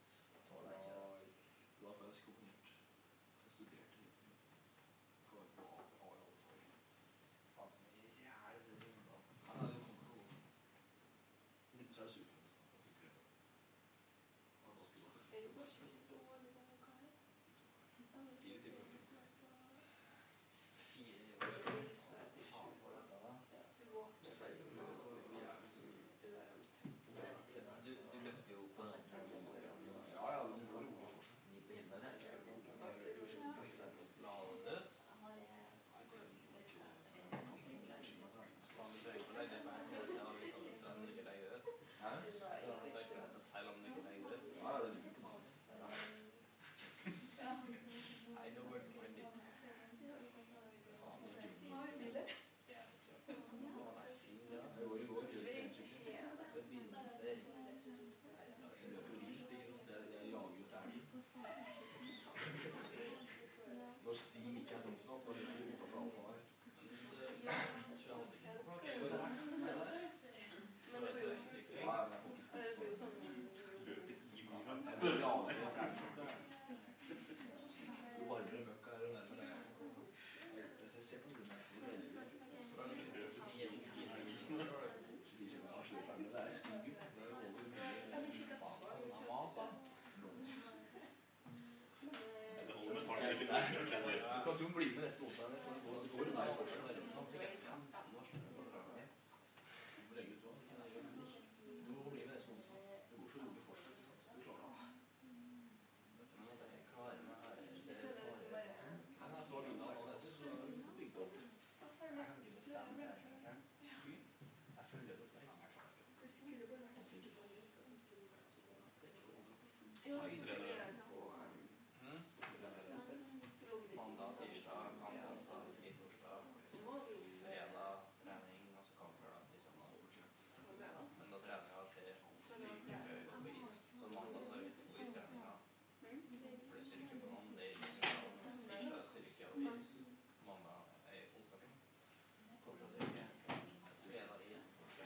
Det var faktisk komponert. Jeg studerte litt. For å få av alle fag. Faen som er jævlig rimelig. Nei, det kommer noe. Så er det supermest. Det var ganske dårlig. Er det bare skikkelig dårlig med lokaler? 4 timer. 4 Det år. blir litt for at det Faen på ikke dette da. du våkner seg som det der Du løpte jo på nesten 9 år. Ja, ja, det går rolig for seg. 9 på himmelen. Da ser du ikke sånn. La det død. Faen, du bøyer på deg. Det er bare en følelse av at du ikke legger ut. Hæ? Selv om du ikke legger ut. Ja, det ligger til meg. Nei, nå bør du få en litt. Det går i går til treningssykkel. Forbindelser. Jeg løper vilt, ikke sant? Jeg jager jo til elg. Når stien ikke er tungt nok, da løper jeg utenfor alfaen her. Jeg tror jeg hadde ikke på plakke. Men det var jo Jo, så fungerer det på Mandag, tirsdag, kamp, onsdag, fri torsdag, fredag, trening, og så kamper da, liksom da. Men da treninga skjer før vi går på is. Så mandag så har vi 2 istreninger. For det styrker på mandag, tirsdag styrker og is. Mandag onsdagen. Torsdag styrke. Fredag is.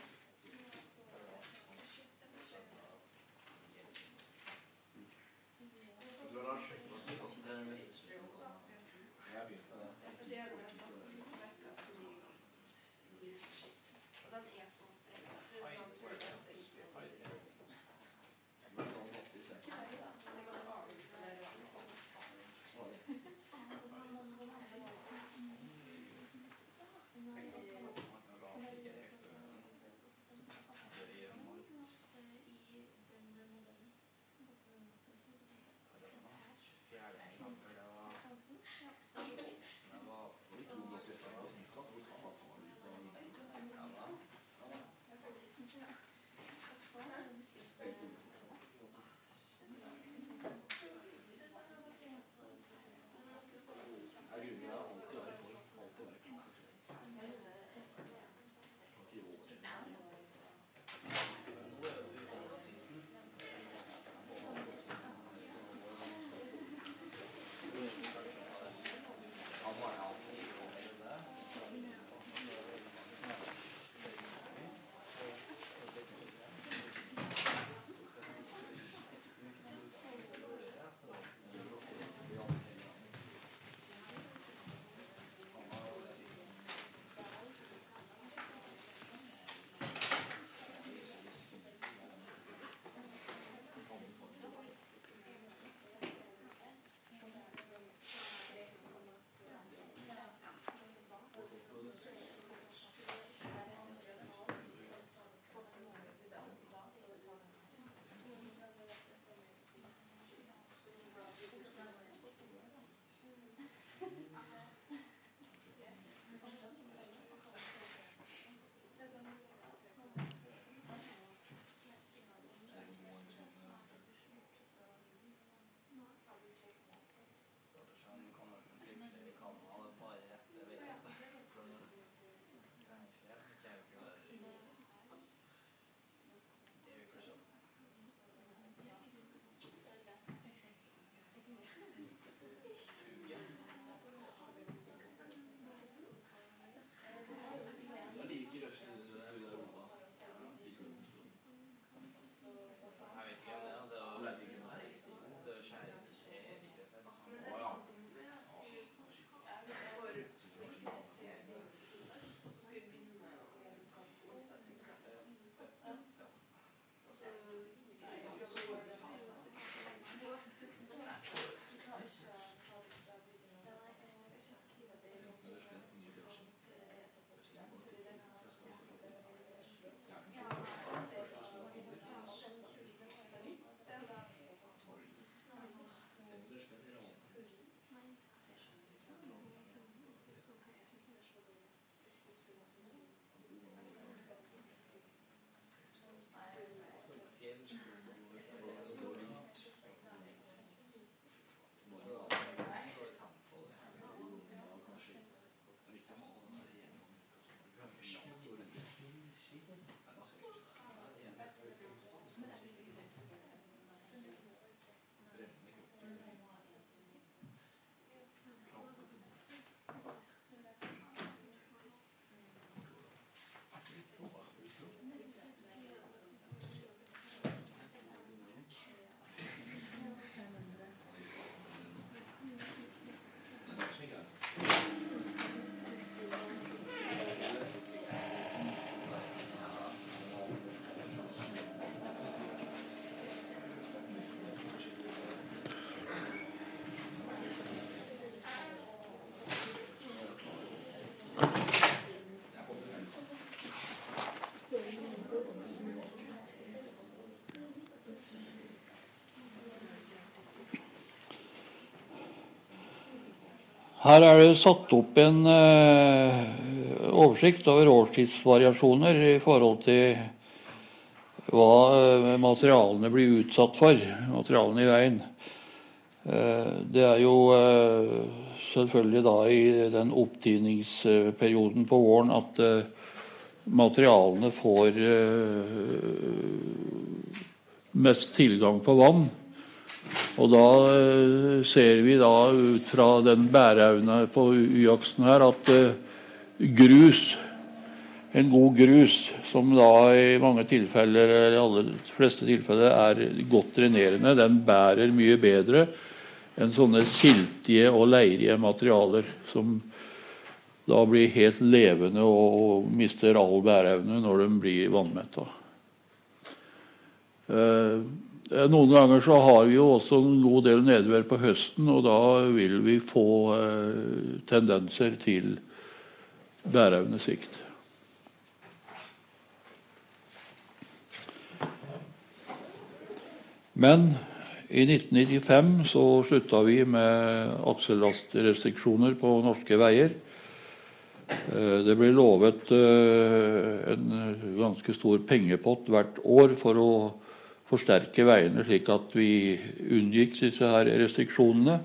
Du har sjekket oss litt også, det er veldig spennende. Jeg har begynt med det. det er det den er så streng. Men nå måtte vi se. Her er det satt opp en oversikt over årstidsvariasjoner i forhold til hva materialene blir utsatt for, materialene i veien. Det jo selvfølgelig da i den opptiningsperioden på våren at materialene får mest tilgang på vann. Og da ser vi da ut fra den bæreevne på Y-aksen her at grus, en god grus, som da i mange tilfeller, eller alle fleste tilfeller, godt drenerende, den bærer mye bedre enn sånne siltige og leirige materialer, som da blir helt levende og mister all bæreevne når de blir vannmettet. Noen ganger så har vi jo også en god del nedvær på høsten, og da vil vi få tendenser til bæreevnesvikt. Men i 1995 så sluttet vi med aksellastrestriksjoner på norske veier. Det ble lovet en ganske stor pengepott hvert år for å forsterke veiene slik at vi unngikk disse her restriksjonene.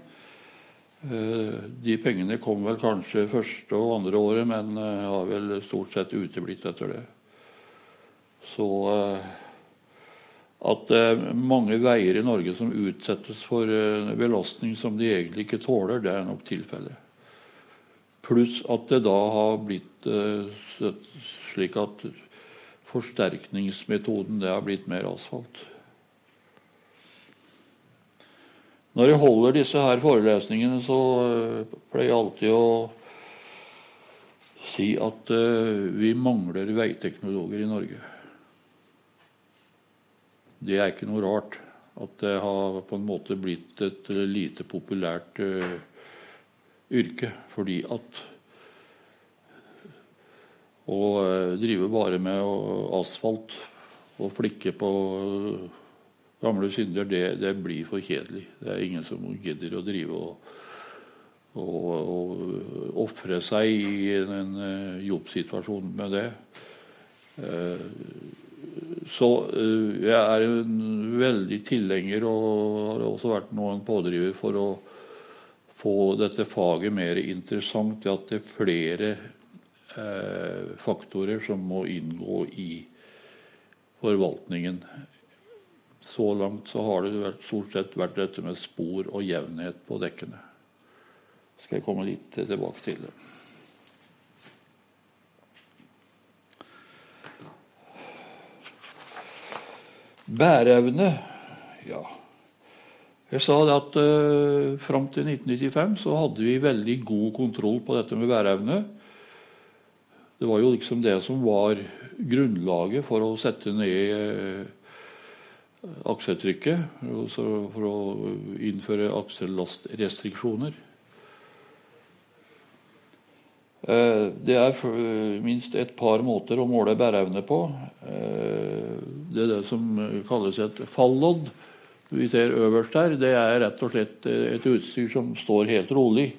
De pengene kom vel kanskje første og andre året, men har vel stort sett uteblitt etter det. Så at mange veier i Norge som utsettes for belastning som de egentlig ikke tåler, det nok tilfellet. Pluss at det da har blitt slik at forsterkningsmetoden det har blitt mer asfalt. Når jeg holder disse her forelesningene, så pleier jeg alltid å si at vi mangler veiteknologer i Norge. Det ikke noe rart at det har på en måte blitt et lite populært yrke, fordi at å drive bare med asfalt og flikke på gamle synder, det blir for kjedelig. Det ingen som gidder å drive og offre seg i en jobbsituasjon med det. Så jeg en veldig tilhenger og har også vært noen pådriver for å få dette faget mer interessant, at det flere faktorer som må inngå i forvaltningen. Så langt så har det stort sett vært dette med spor og jevnhet på dekkene. Skal jeg komme litt tilbake til det. Bæreevne, ja. Jeg sa det at frem til 1995 så hadde vi veldig god kontroll på dette med bæreevne. Det var jo liksom det som var grunnlaget for å sette ned akseltrykket, for å innføre aksellastrestriksjoner. Det minst et par måter å måle bæreevne på. Det det som kalles et fallodd. Vi ser øverst her, det rett og slett et utstyr som står helt rolig.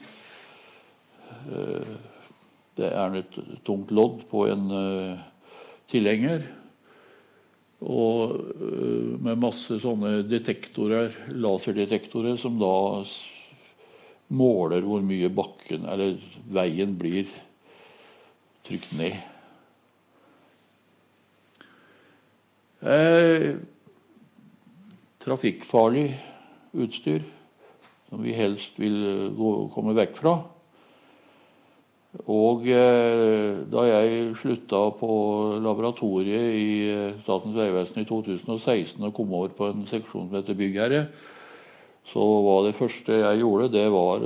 Det et tungt lodd på en tilhenger, og med masse sånne detektorer, laserdetektorer, som da måler hvor mye bakken eller veien blir trykt ned. Trafikkfarlig utstyr som vi helst vil komme vekk fra. Og da jeg sluttet på laboratoriet i Statens vegvesen i 2016 og kom over på en seksjon som heter byggherre, så var det første jeg gjorde, det var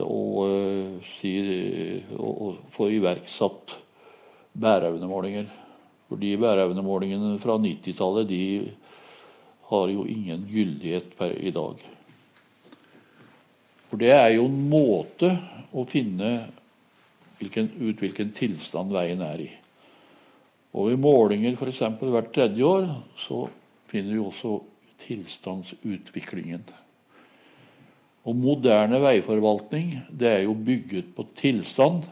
å få iverksatt bæreevnemålinger. For de bæreevnemålingene fra 90-tallet, de har jo ingen gyldighet per i dag. For det jo en måte å finne ut hvilken tilstand veien i. Og ved målinger for eksempel hvert 3. år, så finner vi også tilstandsutviklingen. Og moderne veiforvaltning, det jo bygget på tilstand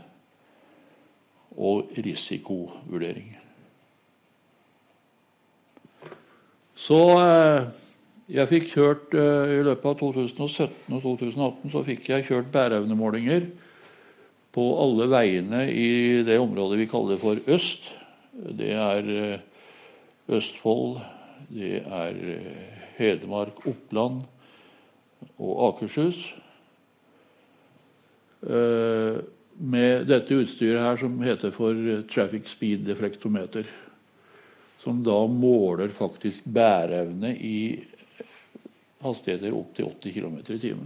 og risikovurdering. Så jeg fikk kjørt, i løpet av 2017 og 2018, så fikk jeg kjørt bæreevnemålinger på alle veiene i det området vi kaller for øst. Det Østfold, det Hedmark, Oppland og Akershus. Med dette utstyret her som heter for Traffic Speed Deflektometer, som da måler faktisk bæreevne i hastigheter opp til 80 km i timen.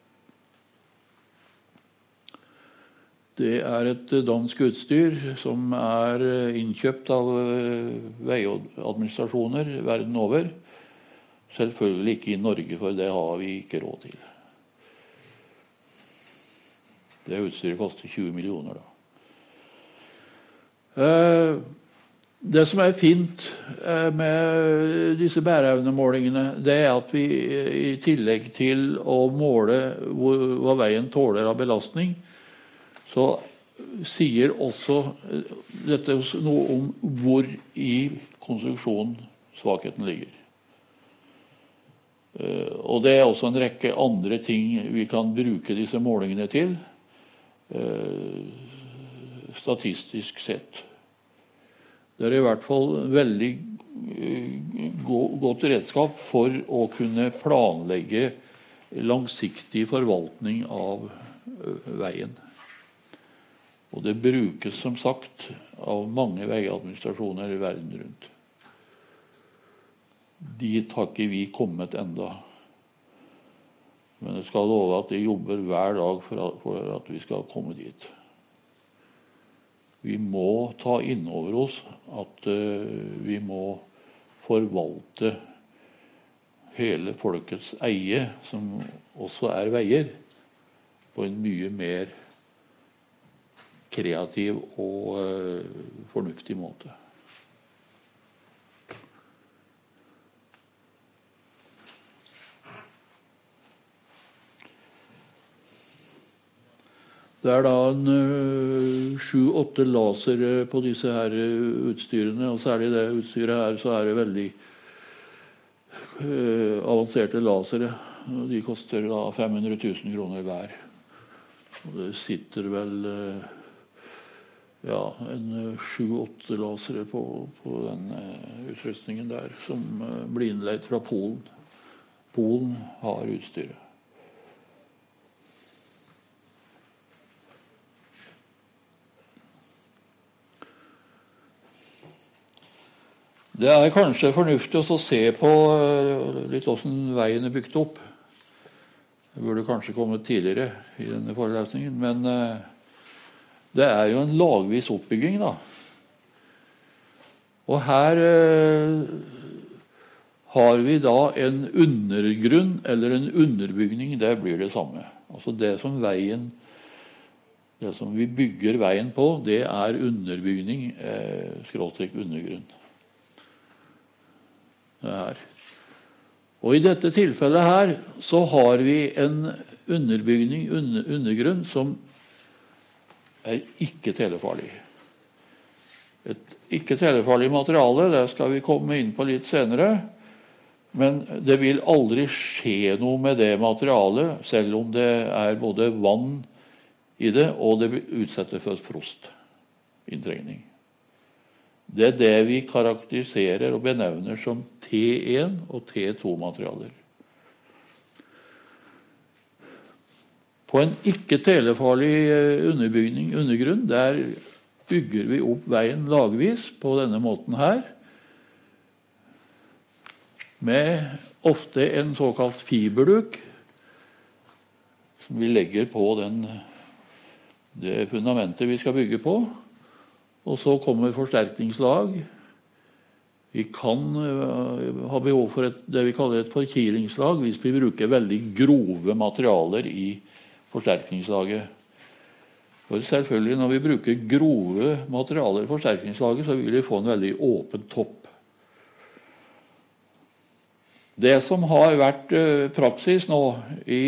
Det et dansk utstyr som innkjøpt av veiadministrasjoner verden over. Selvfølgelig ikke i Norge, for det har vi ikke råd til. Det utstyret koster 20 millioner da. Det som fint med disse bæreevnemålingene, det at vi i tillegg til å måle hva veien tåler av belastning, så sier også dette noe om hvor i konstruksjonen svakheten ligger. Og det også en rekke andre ting vi kan bruke disse målingene til, statistisk sett. Det I hvert fall veldig godt redskap for å kunne planlegge langsiktig forvaltning av veien. Og det brukes som sagt av mange veiadministrasjoner I verden rundt. Dit har ikke vi kommet enda. Men jeg skal love at de jobber hver dag for at vi skal komme dit. Vi må ta inn over oss at vi må forvalte hele folkets eie, som også veier, på en mye mer kreativ og fornuftig måte. Det da en 7-8 laser på disse her utstyrene, og særlig det utstyret her, så det veldig avanserte lasere. De koster da 500 000 kroner hver. Og det sitter vel en 7-8 lasere på den utrustningen der, som blir innleid fra Polen. Polen har utstyret. Det kanskje fornuftig å se på litt hvordan veien bygd opp. Det burde kanskje kommet tidligere I denne forelesningen, men det jo en lagvis oppbygging da. Og her har vi da en undergrunn eller en underbygning, det blir det samme. Altså det som vi bygger veien på, det underbygning, skråstrek undergrunn. Her. Og I dette tilfellet her så har vi en underbygning, undergrunn som ikke telefarlig. Et ikke telefarlig materiale, det skal vi komme inn på litt senere, men det vil aldri skje noe med det materialet, selv om det både vann I det, og det utsetter for frostinntrengning. Det det vi karakteriserer og benevner som T1 og T2-materialer. På en ikke telefarlig underbygning, undergrunn, der bygger vi opp veien lagvis på denne måten her, med ofte en såkalt fiberduk, som vi legger på det fundamentet vi skal bygge på. Og så kommer forsterkningslag. Vi kan ha behov for det vi kaller et forkilingslag, hvis vi bruker veldig grove materialer I forsterkningslaget. For selvfølgelig, når vi bruker grove materialer I forsterkningslaget, så vil vi få en veldig åpen topp. Det som har vært praksis nå I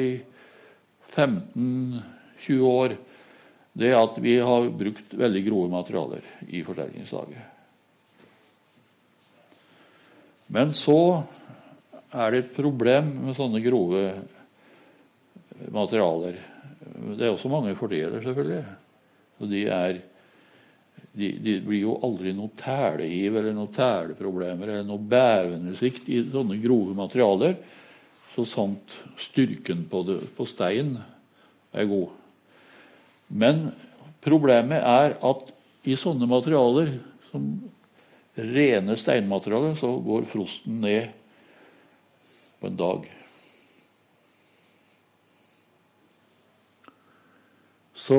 15-20 år, det at vi har brukt veldig grove materialer I forsterkningslaget. Men så er det et problem med sånne grove materialer. Det er også mange fordeler, selvfølgelig. Og de blir jo aldri noe tælehiv eller noe tæleproblemer eller noe bærende svikt i sånne grove materialer, så sant styrken på stein er god. Men problemet er at i sånne materialer, som rene steinmaterialer, så går frosten ned på en dag. Så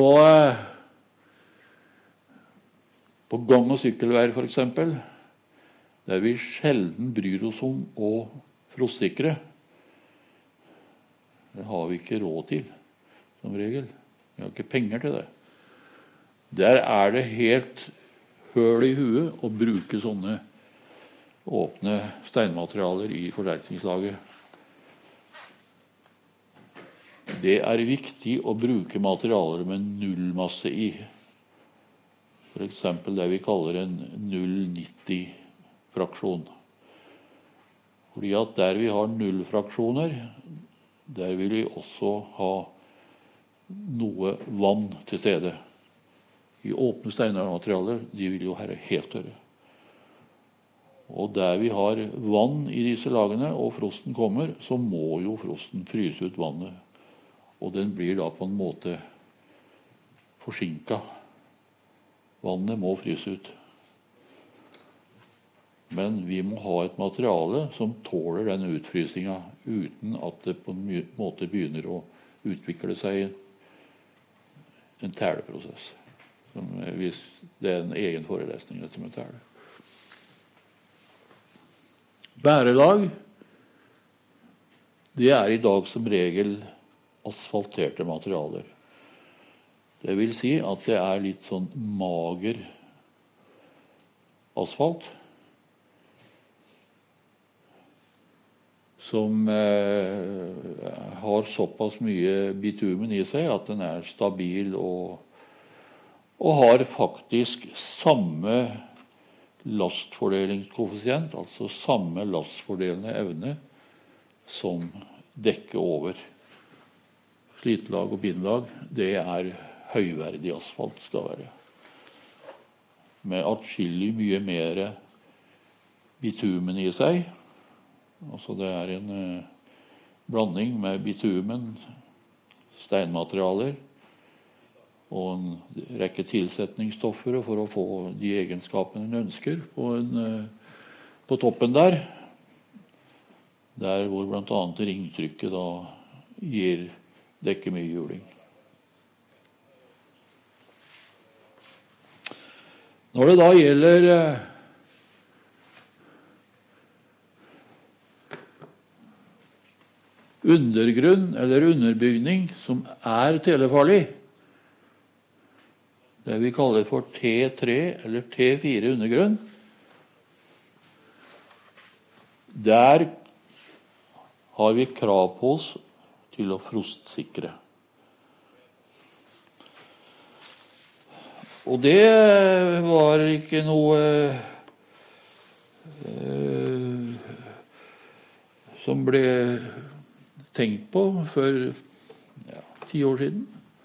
på gang- og sykkelveier for eksempel, der vi sjelden bryr oss om å frostsikre, det har vi ikke råd til, som regel. Vi har ikke penger til det. Der er det helt høl i huet å bruke sånne åpne steinmaterialer i forsterkningslaget. Det er viktig å bruke materialer med nullmasse i. For eksempel det vi kaller en 0,90-fraksjon. Fordi at der vi har nullfraksjoner, der vil vi også ha noe vann til stede. I åpne steinmaterialer, de vil jo være helt tørre. Og der vi har vann i disse lagene, og frosten kommer, så må jo frosten fryse ut vannet. Og den blir da på en måte forsinket. Vannet må fryse ut. Men vi må ha et materiale som tåler denne utfrysingen, uten at det på en måte begynner å utvikle seg en tæleprosess. Det er en egen forelesning, dette med tæle. Bærelag, det er i dag som regel asfalterte materialer. Det vil si at det er litt sånn mager asfalt, som har såpass mye bitumen i seg at den er stabil og har faktisk samme lastfordelingskoeffisient, altså samme lastfordelende evne som dekke over. Slitelag og bindlag, det er høyverdig asfalt skal være. Med atskillig mye mer bitumen i seg. Altså det er en blanding med bitumen, steinmaterialer og en rekke tilsetningsstoffer for å få de egenskapene en ønsker på toppen der hvor blant annet ringtrykket da gir dekkemyhjuling. Når det da gjelder undergrunn eller underbygning som er telefarlig, det vi kaller for T3 eller T4 undergrunn, der har vi krav på oss til å frostsikre. Og det var ikke noe som ble tenkt på for 10 år siden.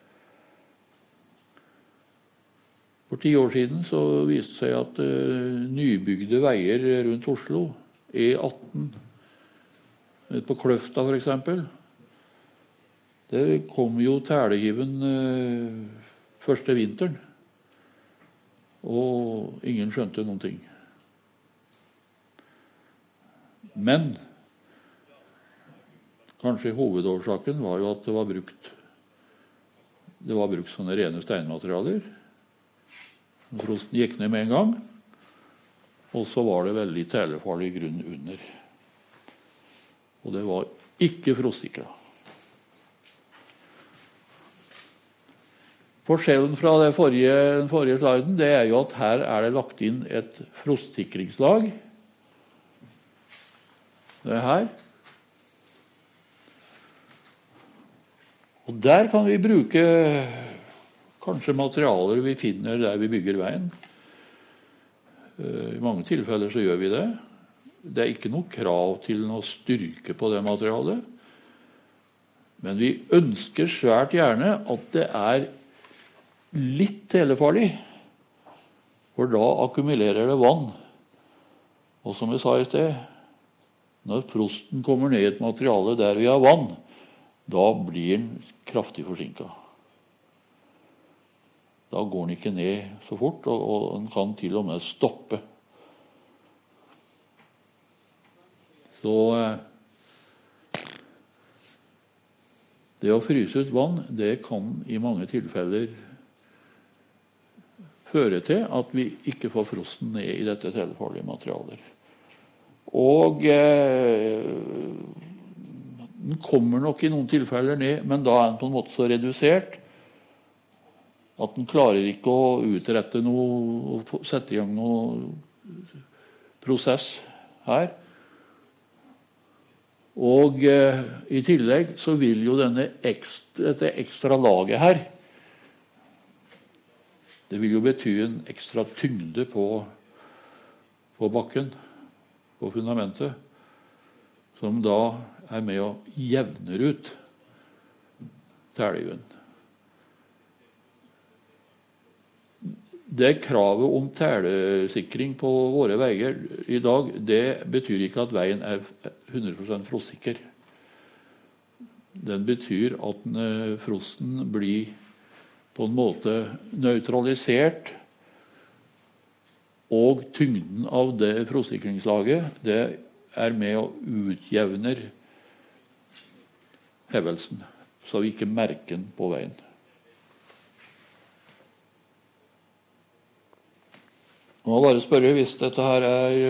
For 10 år siden så viste det seg at nybygde veier rundt Oslo, E18, på Kløfta for eksempel, der kom jo tælehiven første vinteren, og ingen skjønte noen ting. Men kanskje hovedårsaken var jo at det var brukt sånne rene steinmaterialer. Frosten gikk ned med en gang, og så var det veldig tælefarlig grunn under. Og det var ikke frostsikret. Forskjellen fra den forrige sliden, det er jo at her er det lagt inn et frostsikringslag. Det er her. Og der kan vi bruke kanskje materialer vi finner der vi bygger veien. I mange tilfeller så gjør vi det. Det er ikke noe krav til noe styrke på det materialet. Men vi ønsker svært gjerne at det er litt telefarlig, for da akkumulerer det vann. Og som jeg sa i sted, når frosten kommer ned i et materiale der vi har vann, da blir den kraftig forsinket. Da går den ikke ned så fort, og den kan til og med stoppe. Så det å fryse ut vann, det kan i mange tilfeller føre til at vi ikke får frosten ned i dette telefarlige materialer. Og den kommer nok i noen tilfeller ned, men da er den på en måte så redusert at den klarer ikke å utrette noe og sette i gang noe prosess her. Og i tillegg så vil jo dette ekstra laget her, det vil jo bety en ekstra tyngde på bakken, på fundamentet, som da er med å jevner ut tælejuven. Det kravet om tælesikring på våre veier i dag, det betyr ikke at veien er 100% frostsikker. Den betyr at frosten blir på en måte nøytralisert, og tyngden av det frostsikringslaget, det er med å utjevner hevelsen, så vi ikke merker den på veien. Nå må jeg bare spørre hvis dette her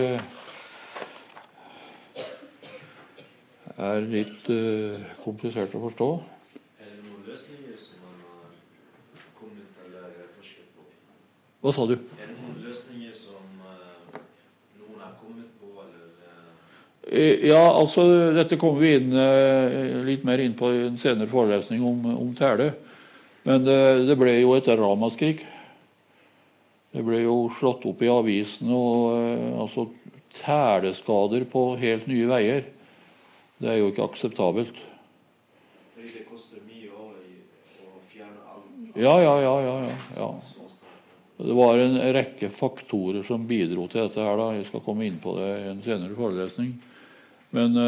er litt komplisert å forstå. Er det noen løsninger som man har kommet eller forsøkt på? Hva sa du? Er det noen løsninger som noen har kommet på, eller? Ja, altså, dette kommer vi inn, litt mer inn på i en senere forelesning om tæle. Men det ble jo et ramaskrik. Det ble jo slått opp i avisen, og altså tæleskader på helt nye veier. Det er jo ikke akseptabelt. Fordi det koster mye å fjerne alt. Ja. Det var en rekke faktorer som bidro til dette her da. Jeg skal komme inn på det i en senere forelesning. Men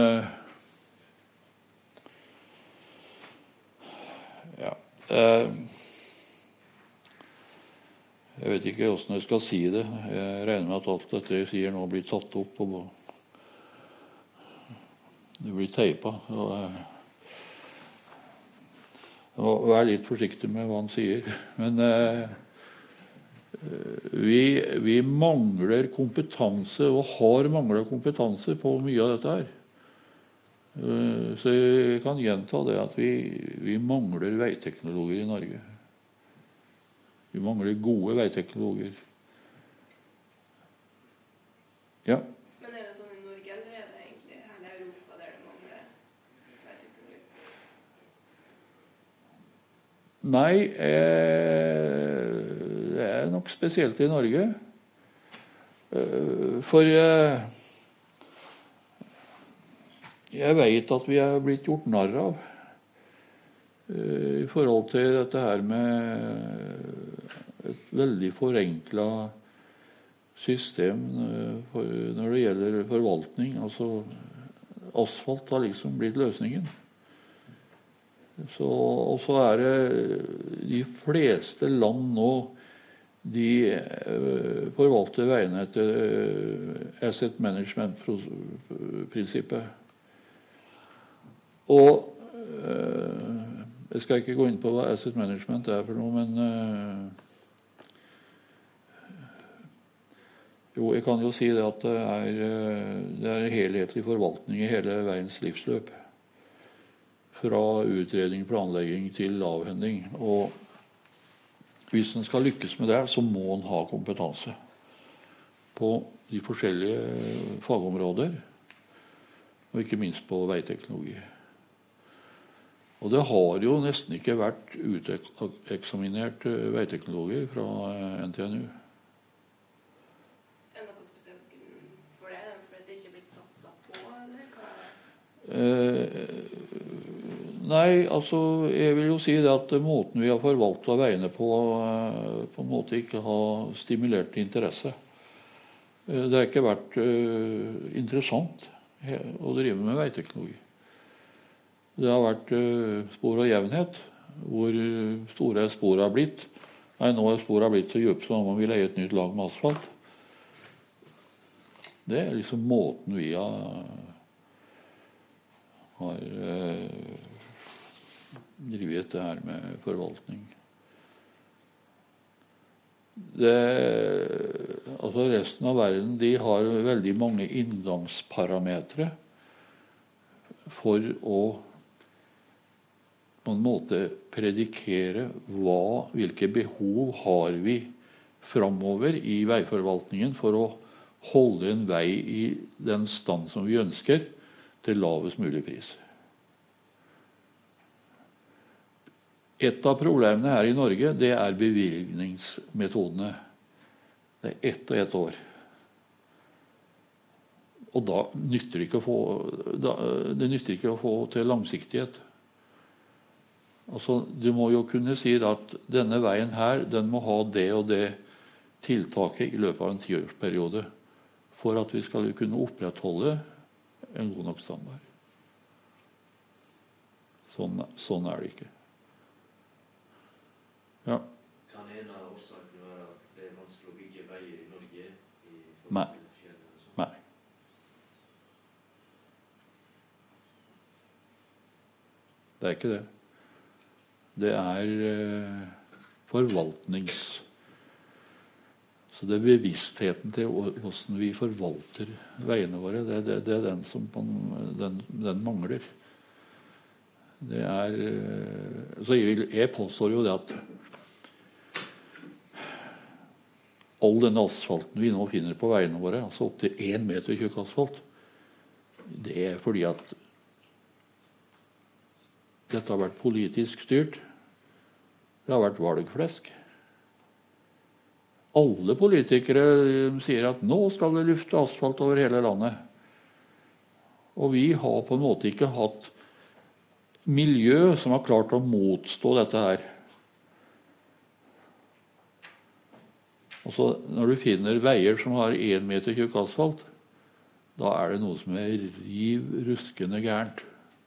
jeg vet ikke hvordan jeg skal si det. Jeg regner med at alt dette jeg sier nå blir tatt opp og det blir teipet. Jeg må være litt forsiktig med hva han sier. Men vi mangler kompetanse, og har manglet kompetanse på mye av dette her. Så jeg kan gjenta det at vi mangler veiteknologer i Norge. Vi mangler gode veiteknologer. Ja. Men er det sånn i Norge, eller er det egentlig hele Europa der det mangler veiteknologi? Nei, det er nok spesielt i Norge. For jeg vet at vi er blitt gjort narr av i forhold til dette her med et veldig forenklet system når det gjelder forvaltning. Altså, asfalt har liksom blitt løsningen. Og så er det de fleste land nå, de forvalter veiene etter asset management-prinsippet. Og jeg skal ikke gå inn på hva asset management er for noe, men jo, jeg kan jo si det at det er helhetlig forvaltning i hele veiens livsløp. Fra utredning, planlegging til avhending. Og hvis en skal lykkes med det, så må en ha kompetanse på de forskjellige fagområder, og ikke minst på veiteknologi. Og det har jo nesten ikke vært uteksaminert veiteknologer fra NTNU. Er det noe spesielt for det? For at det ikke er blitt satt Nei, altså jeg vil jo si det at måten vi har forvaltet veiene på en måte ikke har stimulert til interesse. Det har ikke vært interessant å drive med veiteknologi. Det har vært spor og jevnhet. Hvor store spor har blitt. Nei, nå er sporet blitt så dypt, så nå må vi legge et nytt lag med asfalt. Det er liksom måten vi har drivet dette her med forvaltning. Altså resten av verden, de har veldig mange inngangsparametre for å på en måte predikere hvilke behov har vi framover i veiforvaltningen for å holde en vei i den stand som vi ønsker til lavest mulig pris. Et av problemene her i Norge, det er bevilgningsmetodene. Det er ett og ett år. Og da nytter det ikke å få til langsiktighet. Altså, du må jo kunne si at denne veien her, den må ha det og det tiltaket i løpet av en 10-årsperiode for at vi skal kunne opprettholde en god nok standard. Sånn er det ikke. Ja. Kan en av årsakene være at det er vanskelig å bygge veier i Norge? Nei. Nei. Det er ikke det. Det er forvaltnings... Så det er bevisstheten til hvordan vi forvalter veiene våre. Det er den som den mangler. Det er... Så jeg påstår jo det at all denne asfalten vi nå finner på veiene våre, altså opp til 1 meter tjukk asfalt, det er fordi at dette har vært politisk styrt. Det har vært valgflesk. Alle politikere sier at nå skal det lufte asfalt over hele landet. Og vi har på en måte ikke hatt miljø som har klart å motstå dette her. Og så når du finner veier som har 1 meter tjukk asfalt, da er det noe som er riv ruskende gærent.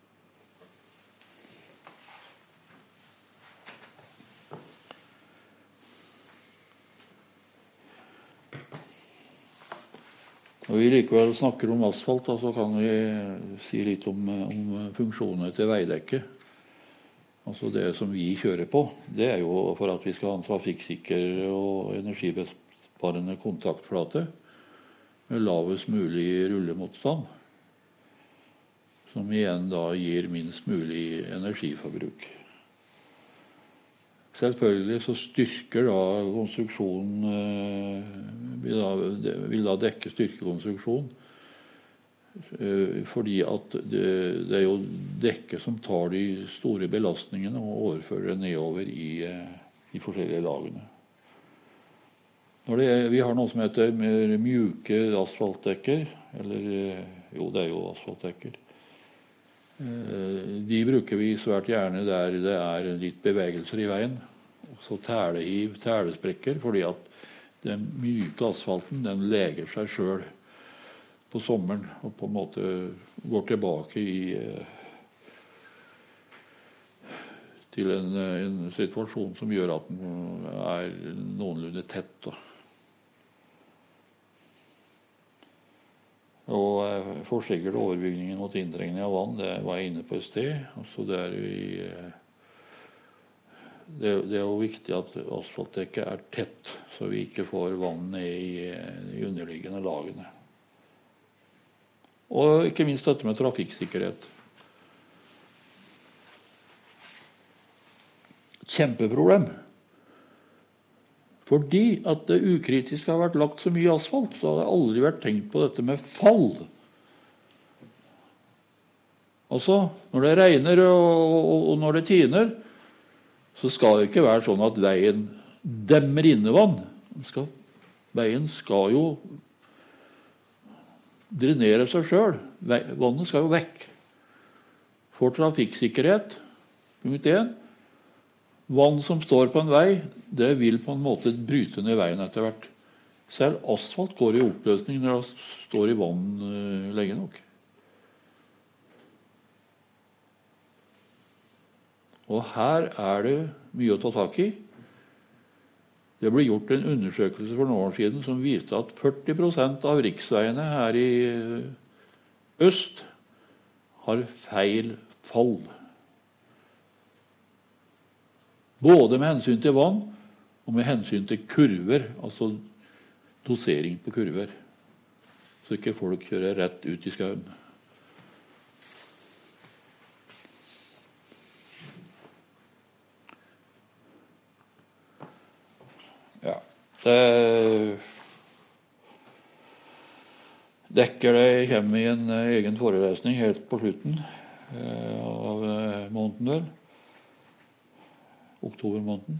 Når vi likevel snakker om asfalt, da, så kan vi si litt om funksjonene til veidekket. Altså det som vi kjører på, det er jo for at vi skal ha en trafikksikker og energibesparende kontaktflate med lavest mulig rullemotstand, som igjen da gir minst mulig energiforbruk. Selvfølgelig så styrker da konstruksjonen vil da dekke styrkekonstruksjon, fordi at det er jo dekket som tar de store belastningene og overfører det nedover i de forskjellige lagene. Vi har noe som heter mjuke asfaltdekker, det er jo asfaltdekker. De bruker vi svært gjerne der det er litt bevegelser i veien. Så telehiv, telesprekker, fordi at den myke asfalten, den leger seg selv på sommeren og på en måte går tilbake til en situasjon som gjør at den er noenlunde tett. Da. Og forsikkert overbygningen mot inntrengning av vann, det var jeg inne på et sted. Altså det er jo viktig at asfaltdekket er tett, så vi ikke får vann ned i de underliggende lagene. Og ikke minst dette med trafikksikkerhet. Kjempeproblem. Fordi at det ukritisk har vært lagt så mye asfalt, så har det aldri vært tenkt på dette med fall. Altså, når det regner og når det tiner, så skal det ikke være sånn at veien demmer innevann. Veien skal jo drenere seg selv. Vannet skal jo vekk. for trafikksikkerhet, punkt 1. Vann som står på en vei, det vil på en måte bryte ned veien etter hvert. Selv asfalt går i oppløsning når det står i vann lenge nok. Og her er det mye å ta tak i. Det ble gjort en undersøkelse for noen år siden som viste at 40% av riksveiene her i øst har feil fall. Både med hensyn til vann og med hensyn til kurver, altså dosering på kurver, så ikke folk kjører rett ut i skauen. Ja, dekker det kommer i en egen forelesning helt på slutten av måneden vel. Oktobermåneden.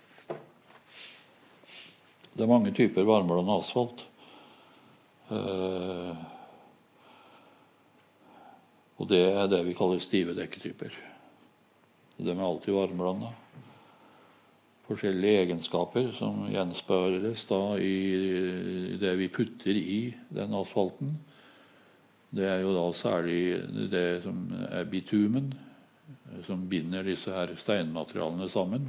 Det er mange typer varmblandende asfalt. Og det er det vi kaller stive dekketyper. De er alltid varmblandet. Forskjellige egenskaper som gjenspeiles da i det vi putter i den asfalten. Det er jo da særlig det som er bitumen, som binder disse her steinmaterialene sammen.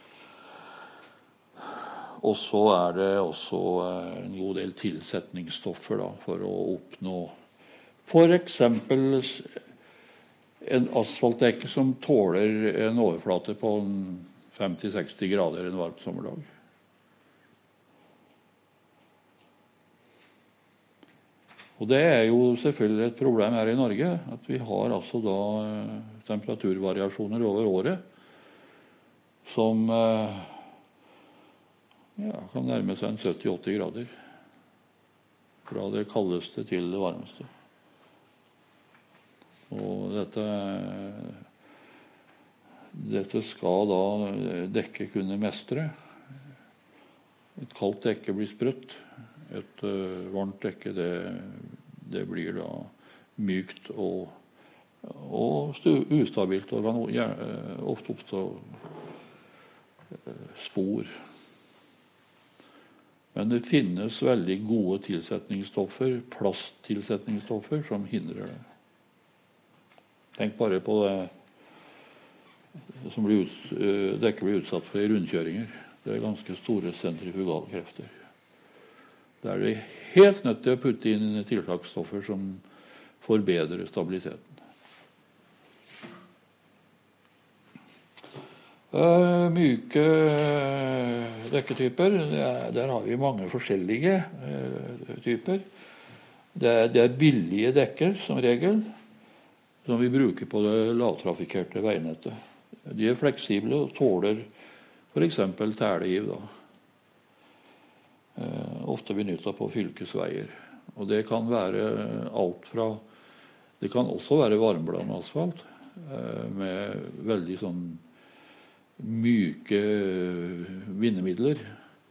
Og så er det også en god del tilsetningsstoffer da, for å oppnå for eksempel en asfaltdekke som tåler en overflate på 50-60 grader en varm sommerdag. Og det er jo selvfølgelig et problem her i Norge, at vi har altså da temperaturvariasjoner over året som kan nærme seg en 70-80 grader. Fra det kaldeste til det varmeste. Og dette skal da dekket kunne mestre. Et kaldt dekke blir sprøtt. Et varmt dekke, det blir da mykt og ustabilt, og kan ofte oppstå spor. Men det finnes veldig gode tilsetningsstoffer, plasttilsetningsstoffer, som hindrer det. Tenk bare på det som dekket blir utsatt for i rundkjøringer. Det er ganske store sentrifugalkrefter. Der er det helt nødt til å putte inn tiltaksstoffer som forbedrer stabiliteten. Myke dekketyper, der har vi mange forskjellige typer. Det er billige dekker som regel, som vi bruker på det lavtrafikkerte veinettet. De er fleksible og tåler for eksempel telehiv da. Ofte benyttet på fylkesveier. Og det kan være alt fra, det kan også være varmblandet asfalt med veldig sånn myke bindemidler,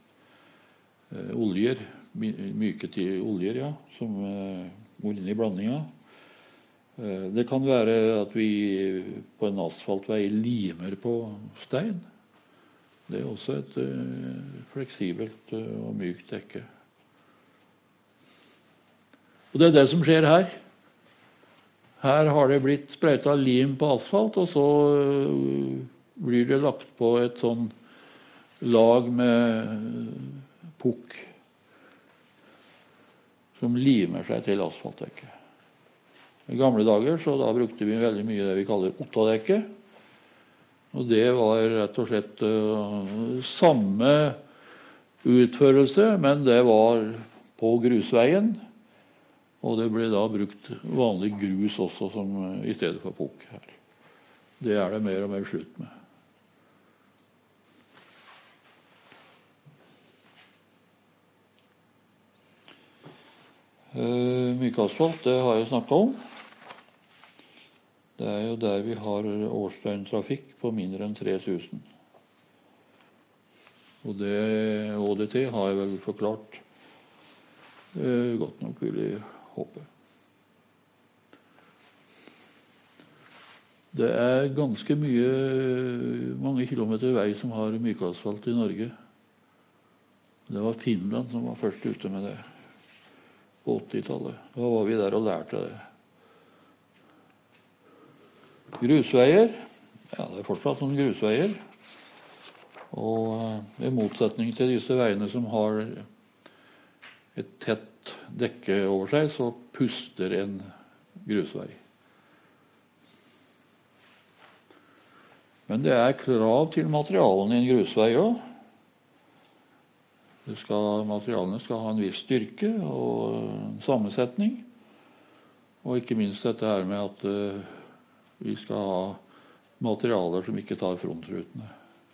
oljer, myke til oljer, ja, som går inn i blandinga. Det kan være at vi på en asfaltvei limer på stein. Det er også et fleksibelt og mykt dekke. Og det er det som skjer her. Her har det blitt sprøytet lim på asfalt, og så blir det lagt på et sånn lag med pukk som limer seg til asfaltdekket. I gamle dager så da brukte vi veldig mye det vi kaller ottadekke. Og det var rett og slett samme utførelse, men det var på grusveien. Og det ble da brukt vanlig grus også som, i stedet for pukk her. Det er det mer og mer slutt med. Myk asfalt, det har jeg snakket om. Det er jo der vi har årsdøgntrafikk på mindre enn 3000. Og det ÅDT har jeg vel forklart godt nok, vil jeg håpe. Det er ganske mange kilometer vei som har mykasfalt i Norge. Det var Finland som var først ute med det på 80-tallet. Da var vi der og lærte det. Grusveier. Ja, det er fortsatt noen grusveier. Og i motsetning til disse veiene som har et tett dekke over seg, så puster en grusvei. Men det er krav til materialene i en grusvei også. Materialene skal ha en viss styrke og sammensetning. Og ikke minst dette her med at vi skal ha materialer som ikke tar frontrutene.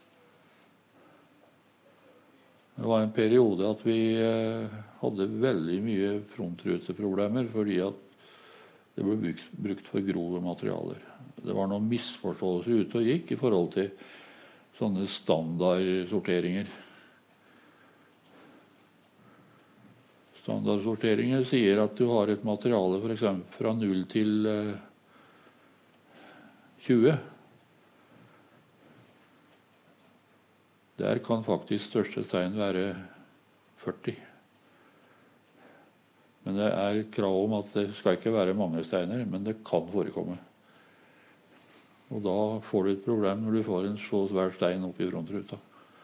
Det var en periode at vi hadde veldig mye frontruteproblemer fordi at det ble brukt for grove materialer. Det var noen misforståelser ute og gikk i forhold til sånne standardsorteringer. Standardsorteringer sier at du har et materiale for eksempel fra 0 til 20. Der kan faktisk største stein være 40. Men det er krav om at det skal ikke være mange steiner, men det kan forekomme. Og da får du et problem når du får en så svær stein opp i frontruta.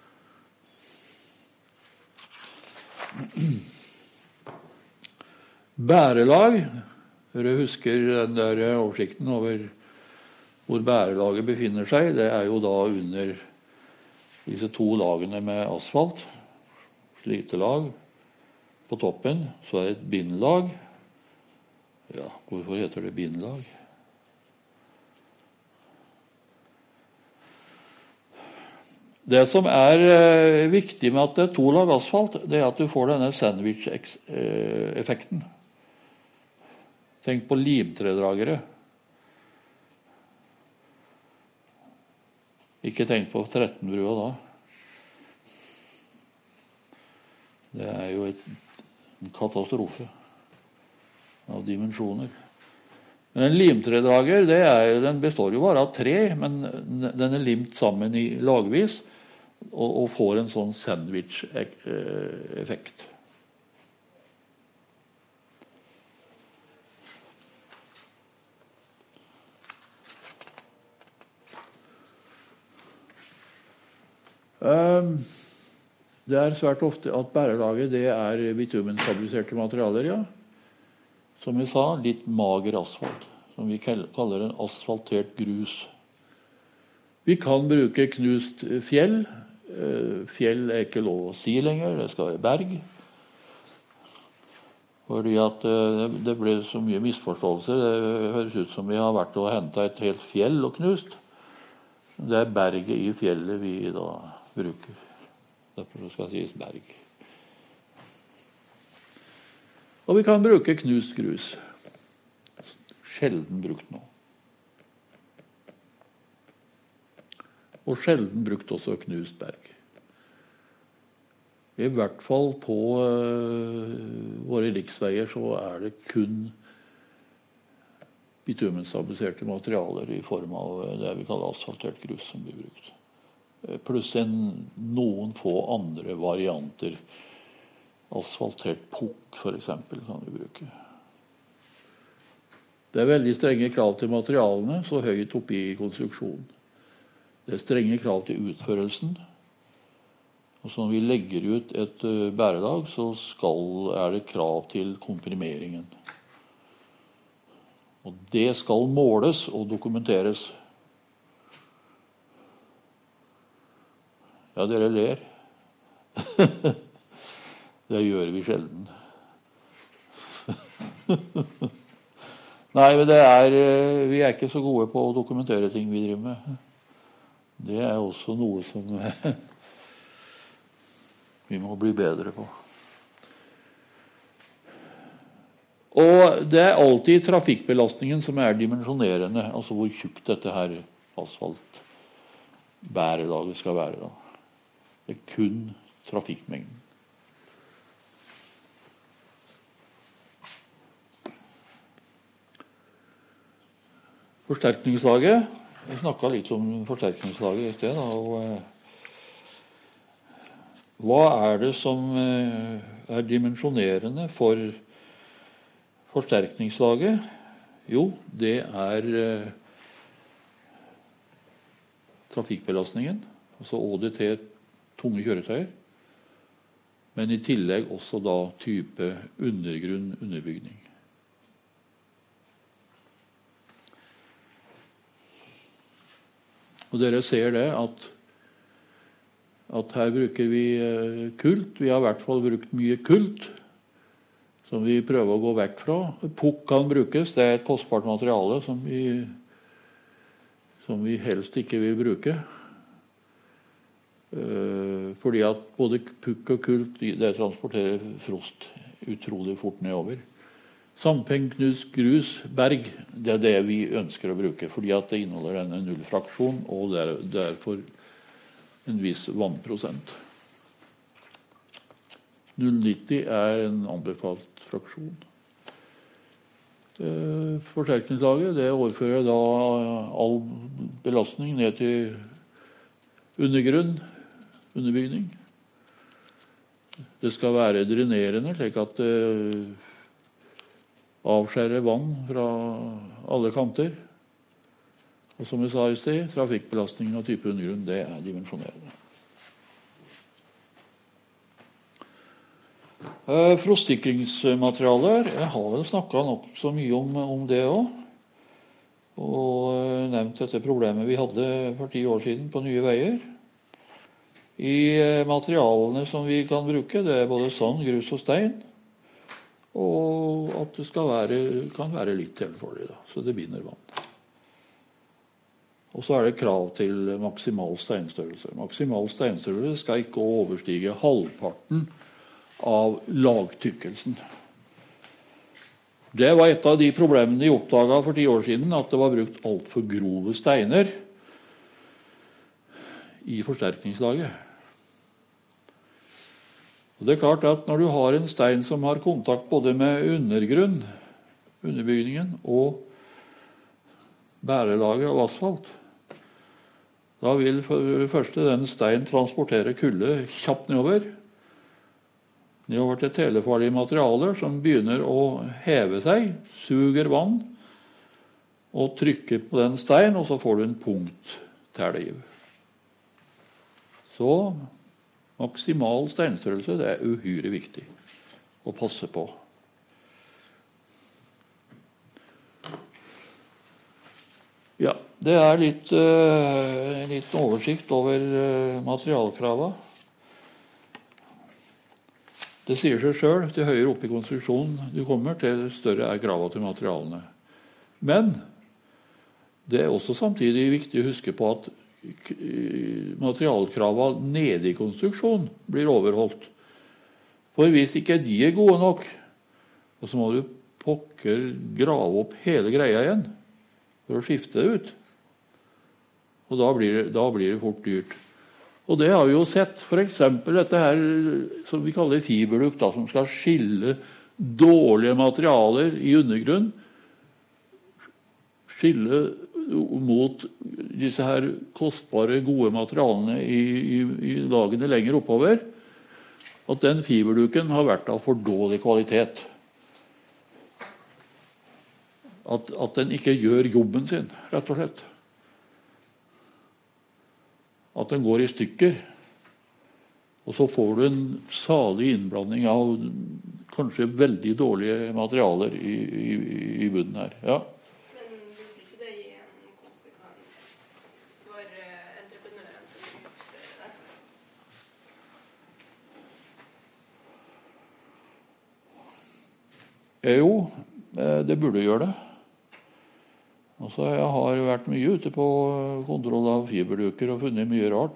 Bærelag. Dere husker den der oversikten over hvor bærelaget befinner seg. Det er jo da under disse 2 lagene med asfalt. Slitelag på toppen. Så er det et bindlag. Ja, hvorfor heter det bindlag? Det som er viktig med at det er 2 lag asfalt, det er at du får denne sandwich-effekten. Tenk på limtredragere. Ikke tenk på 13-brua da. Det er jo en katastrofe av dimensjoner. Men en limtredrager, den består jo bare av tre, men den er limt sammen i lagvis og får en sånn sandwich-effekt. Det er svært ofte at bærelaget det er bitumenstabiliserte materialer, ja. Som vi sa, litt mager asfalt, som vi kaller en asfaltert grus. Vi kan bruke knust fjell. Fjell er ikke lov å si lenger, det skal være berg. Fordi at det ble så mye misforståelser. Det høres ut som vi har vært og hentet et helt fjell og knust. Det er berget i fjellet vi da bruker. Derfor skal det sies berg. Og vi kan bruke knust grus. Sjelden brukt nå. Og sjelden brukt også knust berg. I hvert fall på våre riksveier så er det kun bitumenstabiliserte materialer i form av det vi kaller asfaltert grus som blir brukt. Pluss noen få andre varianter. Asfaltert pukk for eksempel kan vi bruke. Det er veldig strenge krav til materialene, så høyt oppe i konstruksjonen. Det er strenge krav til utførelsen. Og så når vi legger ut et bærelag, så er det krav til komprimeringen. Og det skal måles og dokumenteres. Ja, dere ler. Det gjør vi sjelden. Nei, men vi er ikke så gode på å dokumentere ting vi driver med. Det er også noe som vi må bli bedre på. Og det er alltid trafikkbelastningen som er dimensjonerende, altså hvor tjukt dette her asfaltbærelaget skal være da. Det er kun trafikkmengden. Forsterkningslaget, Jeg snakket litt om forsterkningslaget i sted, og hva er det som er dimensjonerende for forsterkningslaget? Jo, det er trafikkbelastningen, altså ÅDT, tunge kjøretøyer, men i tillegg også da type undergrunn, underbygning. Og dere ser det at her bruker vi kult. Vi har i hvert fall brukt mye kult, som vi prøver å gå vekk fra. Pukk kan brukes, det er et kostbart materiale som vi helst ikke vil bruke. Fordi at både pukk og kult, det transporterer frost utrolig fort nedover. Sandpeng, knust grus, berg, det er det vi ønsker å bruke, fordi at det inneholder denne nullfraksjon, og det er derfor en viss vannprosent. 0,90 er en anbefalt fraksjon. Forsterkningslaget, det overfører da all belastning ned til undergrunn, underbygning. Det skal være drenerende, slik at avskjære vann fra alle kanter. Og som jeg sa i sted, trafikkbelastningen av type undergrunn, det er dimensjonerende. Frostsikringsmaterialer, jeg har vel snakket nok så mye om det også. Og nevnt dette problemet vi hadde for 10 år siden på Nye Veier. I materialene som vi kan bruke, det er både sand, grus og stein. Og at det kan være litt telefarlig, så det binder vann. Og så er det krav til maksimal steinstørrelse. Maksimal steinstørrelse skal ikke overstige halvparten av lagtykkelsen. Det var et av de problemene de oppdaget for 10 år siden, at det var brukt alt for grove steiner i forsterkningslaget. Og det er klart at når du har en stein som har kontakt både med undergrunn, underbygningen, og bærelaget av asfalt, da vil for det første den stein transportere kulde kjapt nedover til telefarlige materialer som begynner å heve seg, suger vann, og trykker på den stein, og så får du en punkttæliv. Så maksimal steinstørrelse, det er uhyre viktig å passe på. Ja, det er litt oversikt over materialkrava. Det sier seg selv, til høyere opp i konstruksjonen du kommer, til større er krava til materialene. Men det er også samtidig viktig å huske på at materialkrava nede i konstruksjonen blir overholdt. For hvis ikke de er gode nok, så må du pokker grave opp hele greia igjen for å skifte det ut. Og da blir det fort dyrt. Og det har vi jo sett, for eksempel dette her som vi kaller fiberduk, som skal skille dårlige materialer i undergrunn, skille mot disse her kostbare, gode materialene i lagene lenger oppover, at den fiberduken har vært av for dårlig kvalitet. At den ikke gjør jobben sin, rett og slett. At den går i stykker. Og så får du en salig innblanding av kanskje veldig dårlige materialer i bunnen her. Ja. Men burde ikke det gi en konsekvens for entreprenøren som utfører det? Jo, det burde gjøre det. Altså, jeg har vært mye ute på kontroll av fiberduker og funnet mye rart.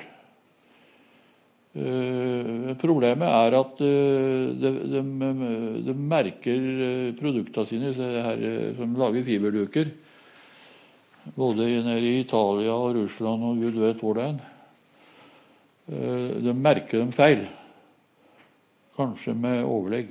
Problemet er at de merker produktene sine, her, som lager fiberduker, både nede i Italia og Russland og Gud vet hvor det er. De merker dem feil, kanskje med overlegg.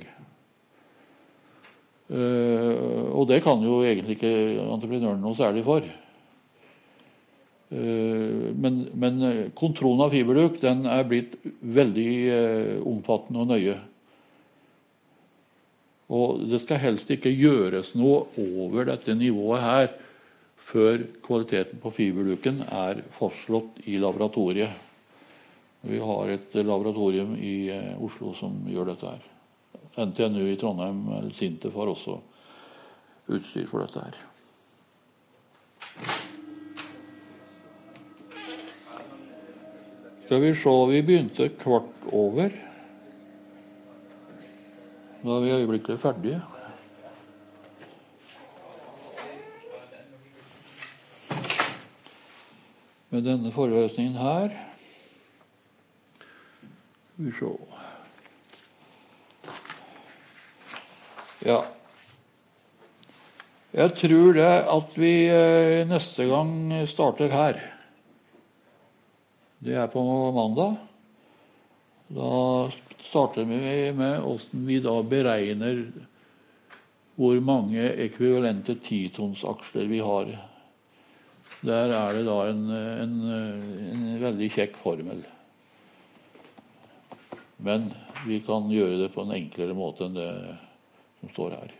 Og det kan jo egentlig ikke entreprenøren noe særlig for. Men kontrollen av fiberduk den er blitt veldig omfattende og nøye. Og det skal helst ikke gjøres noe over dette nivået her før kvaliteten på fiberduken er fastslått i laboratoriet. Vi har et laboratorium i Oslo som gjør dette her. NTNU i Trondheim eller Sintef har også utstyr for dette her. Skal vi se, vi begynte 15:15. Da er vi øyeblikkelig ferdige. Med denne forelesningen her. Skal vi se. Ja. Jeg tror det at vi neste gang starter her. Det er på mandag. Da starter vi med hvordan vi da beregner hvor mange ekvivalente 10-tons-aksler vi har. Der er det da en veldig kjekk formel. Men vi kan gjøre det på en enklere måte enn det som står her.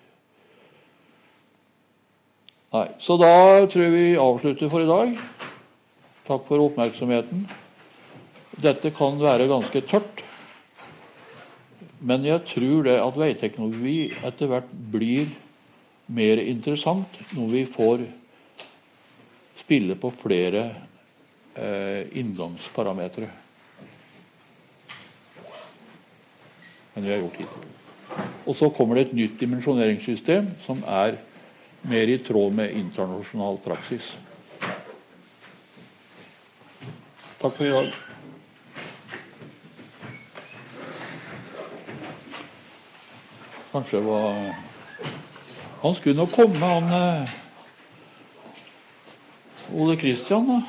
Nei, så da tror jeg vi avslutter for i dag. Takk for oppmerksomheten. Dette kan være ganske tørt, men jeg tror det at veiteknologi etter hvert blir mer interessant når vi får spille på flere inngangsparametre enn vi har gjort hittil. Og så kommer det et nytt dimensjoneringssystem som er mer i tråd med internasjonal praksis. Takk for i dag. Kanskje var han skulle nok komme, han Ole Kristian, da.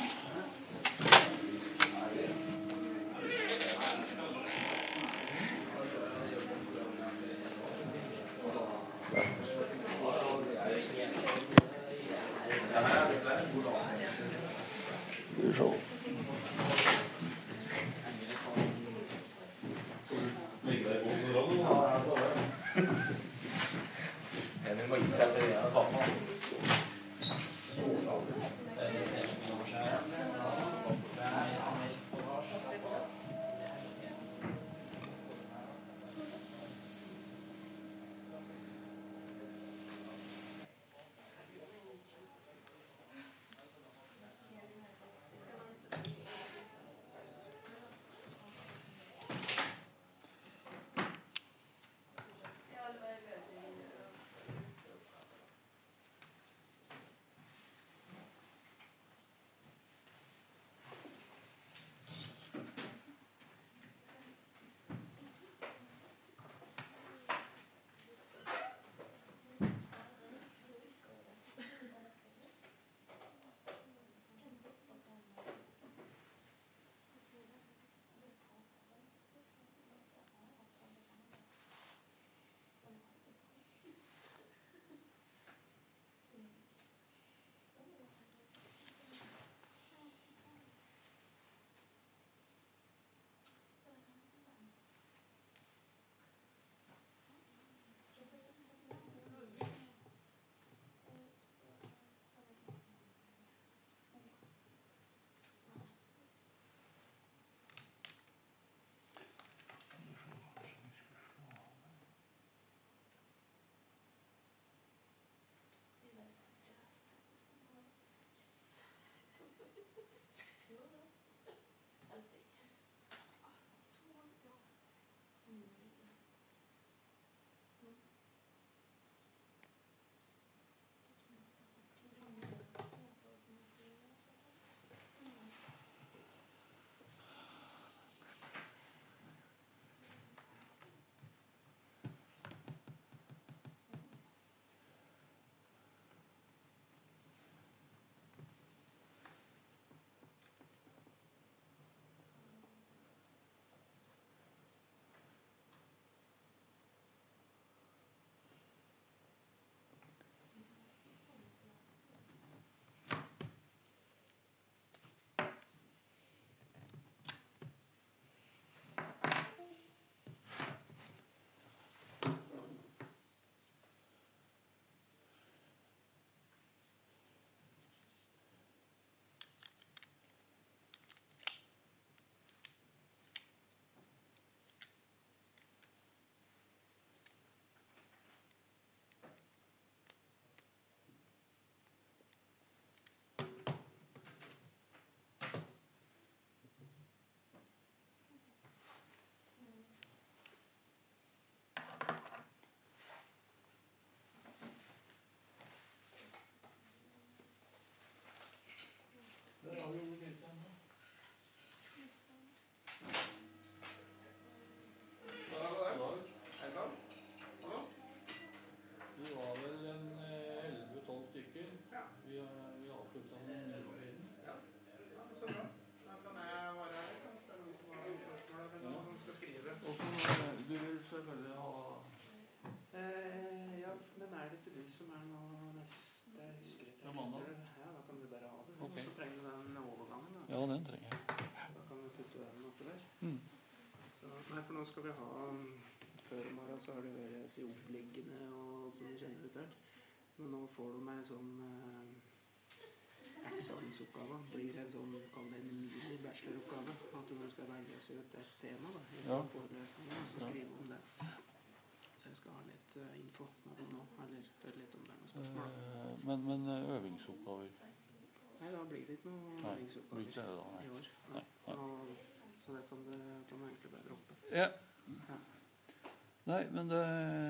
som nå neste, jeg husker ikke. Det mandag? Ja, da kan du bare ha det. Ok. Og så trenger du den overgangen da. Ja, den trenger jeg. Da kan du putte den oppi der. Mm. Så, nei, for nå skal vi ha, før i morgen så har det vært si oppliggende og alt som du kjenner ut der. Men nå får du med en sånn eksamensoppgave. Blir en sånn, kall det en mini-bacheloroppgave. At du skal velges ut et tema da, i Ja. forelesningen, og så skrive om det. Så jeg skal ha litt info med dem nå, eller høre litt om det med spørsmål. Men øvingsoppgaver? Nei, da blir det ikke noe Nei, øvingsoppgaver blir ikke det da, nei. i år. Nei, nei. Så det kan du egentlig bare droppe. Ja. Ja. Nei, men det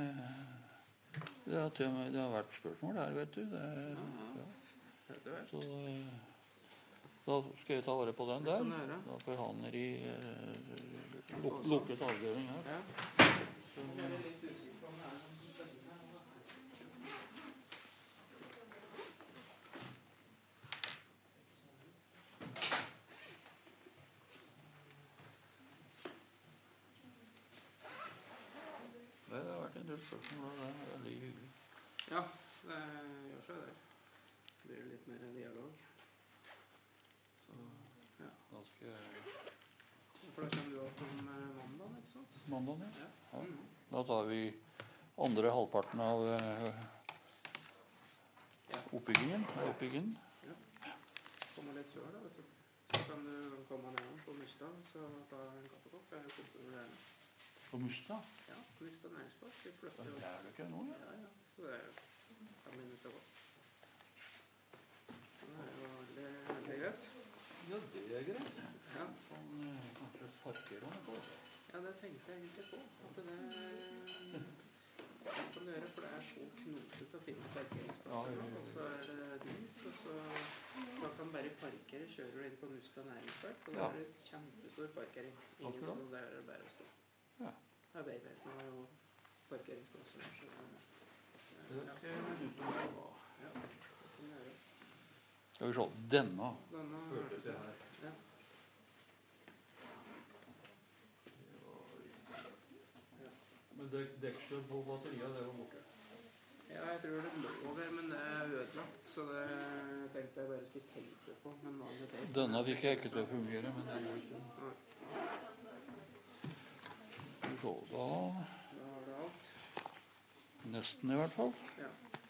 har til og med det har vært spørsmål der, vet du. Det, ja. Etter hvert. Så da skal jeg ta vare på den Det der. kan du gjøre. Da får jeg ha den i lukket avdeling her. Ja. Så jeg er litt usikker på om det sånn spennende her nå. Det har vært en del spørsmål, og det er veldig hyggelig. Ja, det gjør seg det. Det blir litt mer dialog. Så Ja. da skal jeg For da kommer du opp om mandagen, ikke sant? mandagen, ja. Ja. Ja. Da tar vi andre halvparten av Ja. oppbyggingen. Komme litt før da, vet du. Så kan du komme ned på Mustad, så ta en kaffekopp, for jeg kommer der. På Mustad? Ja, Mustad Næringspark. Vi Da flytter jo. er det ikke nå, ja. Ja, ja. Så det er 5 minutter å gå. Så det er jo veldig greit. Ja, det er greit. Ja. Sånn, kanskje parkerer på. Ja, det tenkte jeg egentlig på. At det kan du gjøre, for det er så knotete å finne parkeringsplasser. Ja, ja, ja. Og så er det dyrt, og så da kan bare parkere, kjører du inn på Mustad Næringspark, og da Ja. er det kjempestor parkering. Ingen Akkurat. som det er bare å stå. Ja. Ja, Vegvesenet har jo parkeringsplasser. Så, Det skal jeg ut og gå. ja, det kan du gjøre. Skal vi se. Denne Denne hørtes jeg her. Ja. Men deksel på batteriet, det var borte. Ja, jeg tror det lå der, men det er ødelagt, så det tenkte jeg bare skulle tenke på. Men vanlig teip. Denne fikk jeg ikke til å fungere, men det gjorde ikke. Nei, Skal vi se. Da da har du alt. nesten i hvert fall. Ja.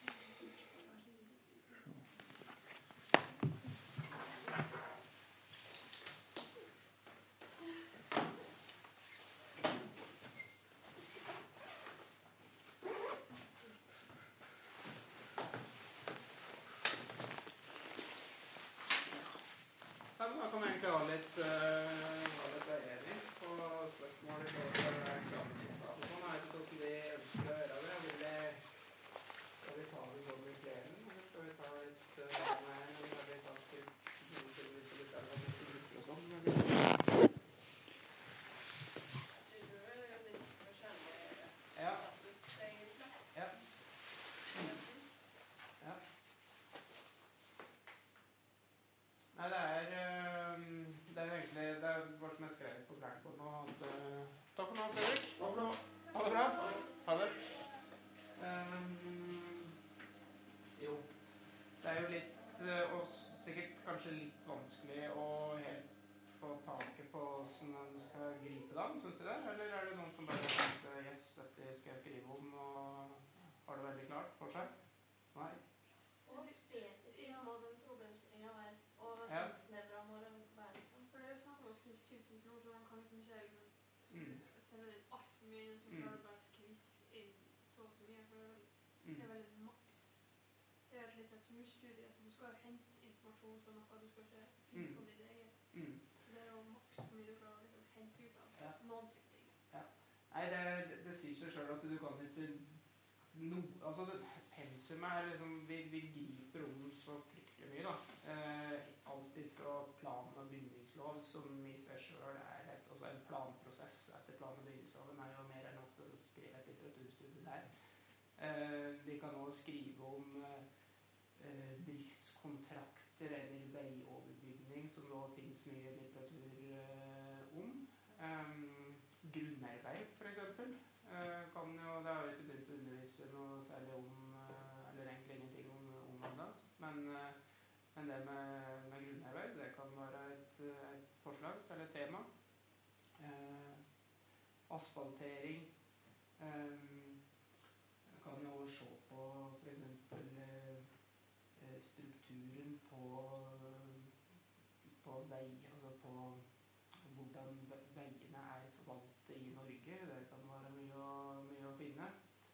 Ja, men da kan vi egentlig ha litt veiledning på spørsmål i forhold til eksamensoppgave. Sånn, jeg vet ikke hvordan de ønsker å gjøre det. Skal vi ta det sånn i plenum, eller skal vi ta litt nei, eller skal vi ta til noen til vi skal bestemme litt minutter og sånn? Eller? Ja. Ja. Ja. Nei, det er jo egentlig det er vårt som er skrevet på Blackboard nå. At, takk for nå, Fredrik. Ha det bra. Ha det bra. Ha det. Jo, det er jo litt, og sikkert kanskje litt vanskelig å helt få taket på hvordan en skal gripe det an, synes du det? Eller er det noen som bare tenkte, yes, dette skal jeg skrive om, og har det veldig klart for seg? Nei? Og spesifikt må den problemstillingen være, og Ja. tidsnevra må det være, liksom. For det er jo snakk om å skrive 7000 ord, så man kan liksom ikke liksom Mm. stemme inn alt for mye, så klarer du bare å skrive inn så mye, for det er veldig maks. Det er et litteraturstudie, så du skal jo hente informasjon fra noe, du skal ikke finne på ditt eget. Mm. Så det er jo maks hvor mye du klarer å liksom hente ut av Ja. noen type ting. Nei, det sier seg selv at du kan ikke altså pensum er liksom vi griper om så fryktelig mye da. Alt fra plan- og bygningslov som i seg selv er altså en planprosess etter plan- og bygningsloven er jo mer enn nok å skrive et litteraturstudie der. Vi kan også skrive om driftskontrakter eller veioverbygning som nå finnes mye litteratur om. Grunnerverv, for eksempel, kan jo, det har jo ikke begynt å undervise noe særlig om, eller Men det med grunnerverv, det kan være et forslag eller et tema. Asfaltering. Jeg kan jo se på for eksempel strukturen på vei, altså på hvordan veiene forvaltet i Norge. Det kan være mye å finne.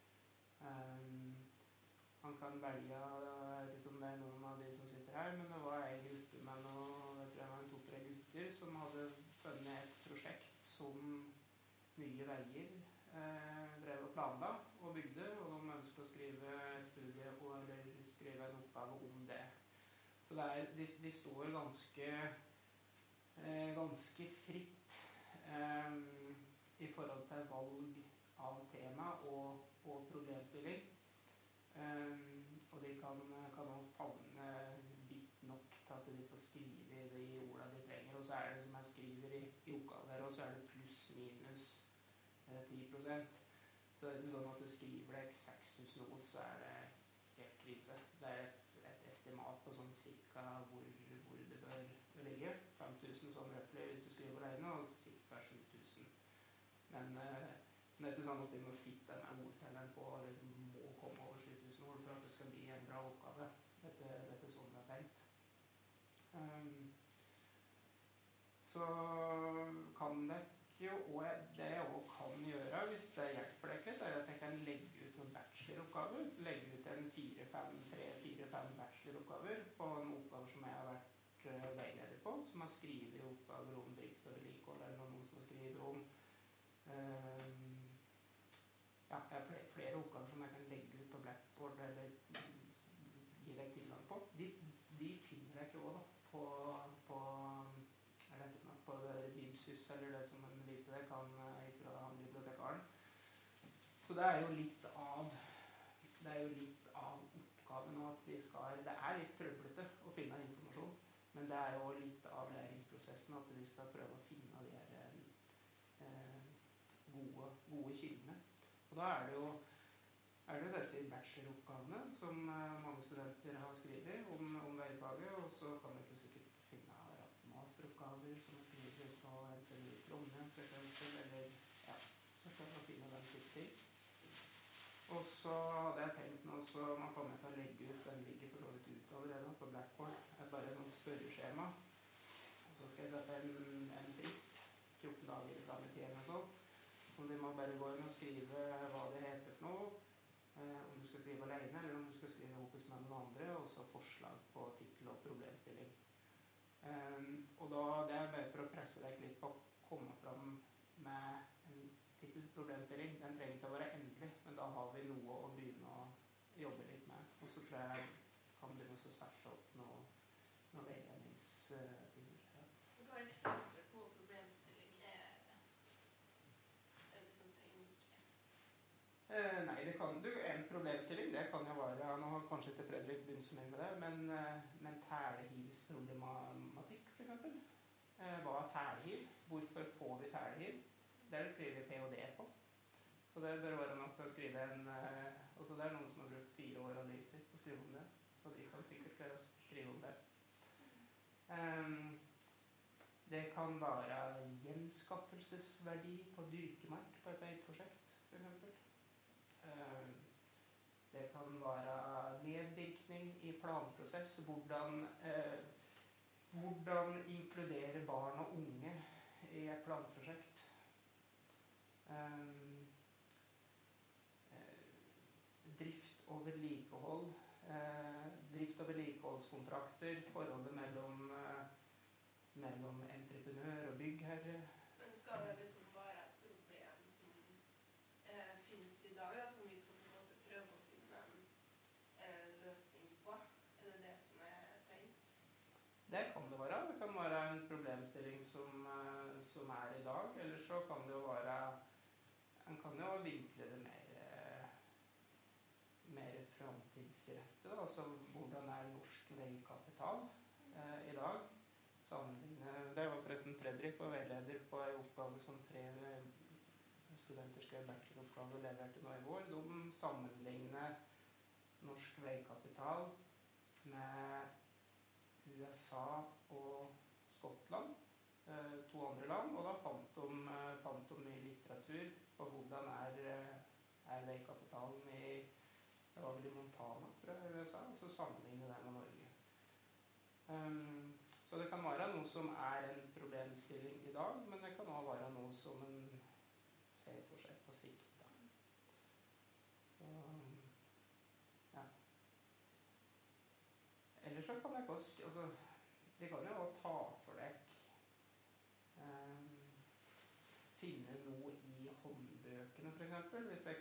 Man kan velge, jeg vet ikke om det noen av de som sitter her, men det var en gruppe med jeg tror det var 2-3 gutter som hadde funnet et prosjekt som Nye Veier drev og planla og bygde, og de ønsket å skrive et studie eller skrive en oppgave om det. Så de står ganske fritt i forhold til valg av tema og problemstilling. Og de kan også favne vidt nok til at de får skrive de ordene de trenger. Og så det som jeg skriver i oppgaver, og så det pluss-minus 10%. Så det ikke sånn at du skriver deg 6000 ord, så det helt krise. Det et estimat på sånn cirka hvor det bør ligge. 5000 sånn røffelig hvis du skriver alene, og cirka 7000. Men det ikke sånn at vi må sitte med ordtelleren på og liksom må komme over 7000 ord for at det skal bli en bra oppgave. Dette sånn det tenkt. Så kan det jo, og det jeg også kan gjøre hvis det hjelper deg litt, at jeg kan legge ut noen bacheloroppgaver. Legge ut en 3-4-5 bacheloroppgaver på noen oppgaver som jeg har vært veileder på, som har skrivet oppgaver om drift og vedlikehold, eller noen som har skrivet om flere oppgaver som jeg kan legge ut på Blackboard eller gi deg tilgang på. De finner jeg ikke også da, på det Bibsus eller det som man viste deg kan fra bibliotekaren. Så det jo litt av oppgaven at vi skal, det litt trøblete å finne informasjon, men det jo litt av læringsprosessen at vi skal prøve å finne de her gode kildene. Og da det jo disse bacheloroppgavene som mange studenter har skrevet om veifaget, og så kan vi sikkert finne masteroppgaver som er skrevet på NTNU Trondheim for eksempel, eller så kan man finne den type ting. Og så hadde jeg tenkt nå, så man kommer til å legge ut, den ligger for så vidt ut allerede på Blackboard, bare et sånt spørreskjema. Og så skal jeg sette en frist, 14 dager fram i tiden og så. Så de må bare gå inn og skrive hva det heter for noe, om du skal skrive alene, eller om du skal skrive opus med noen andre, og så forslag på titel og problemstilling. Og da, det bare for å presse deg litt på å komme fram med en titelproblemstilling. Den trenger ikke å være endelig, men da har vi noe å begynne å jobbe litt med. Og så tror jeg kan begynne å sette opp noe veiledningsting. Hva eksempler på problemstilling liksom tenke? Nei, det kan du. En problemstilling, det kan jo være, nå har kanskje ikke Fredrik begynt så mye med det, men tælehivsproblematikk for eksempel. Hva tælehiv? Hvorfor får vi tælehiv? Det det skriver PhD på. Så det bør være nok til å skrive altså det noen som har brukt 4 år av livet sitt på å skrive om det. Så de kan sikkert klare å skrive om det. Det kan være gjenskaffelsesverdi på dyrkemark på et veiprosjekt, for eksempel. Det kan være medvirkning i planprosess, hvordan inkludere barn og unge i et planprosjekt. Drift og vedlikehold, drift- og vedlikeholdskontrakter, forholdet mellom entreprenør og byggherre. Men skal det liksom være et problem som finnes i dag, da, som vi skal på en måte prøve å finne en løsning på? Det det som tenkt? Det kan det være. Det kan være en problemstilling som i dag, eller så kan det jo være, en kan jo vinkle det mer fremtidsrettet, altså hvordan norsk veikapital i dag. Det var forresten Fredrik var veileder på en oppgave som 3 studenter skrev bacheloroppgave og leverte nå i vår. De sammenligner norsk veikapital med USA og Skottland, 2 andre land, og da fant de mye litteratur på hvordan er veikapitalen det var vel i Montana, tror jeg, i USA, og så sammenlignet det med Norge. Så det kan være noe som en problemstilling i dag, men det kan også være noe som en ser for seg på sikt. Da. Så, ja. Ellers så kan jeg også, altså, det kan jo også ta for deg finne noe i håndbøkene, for eksempel, hvis jeg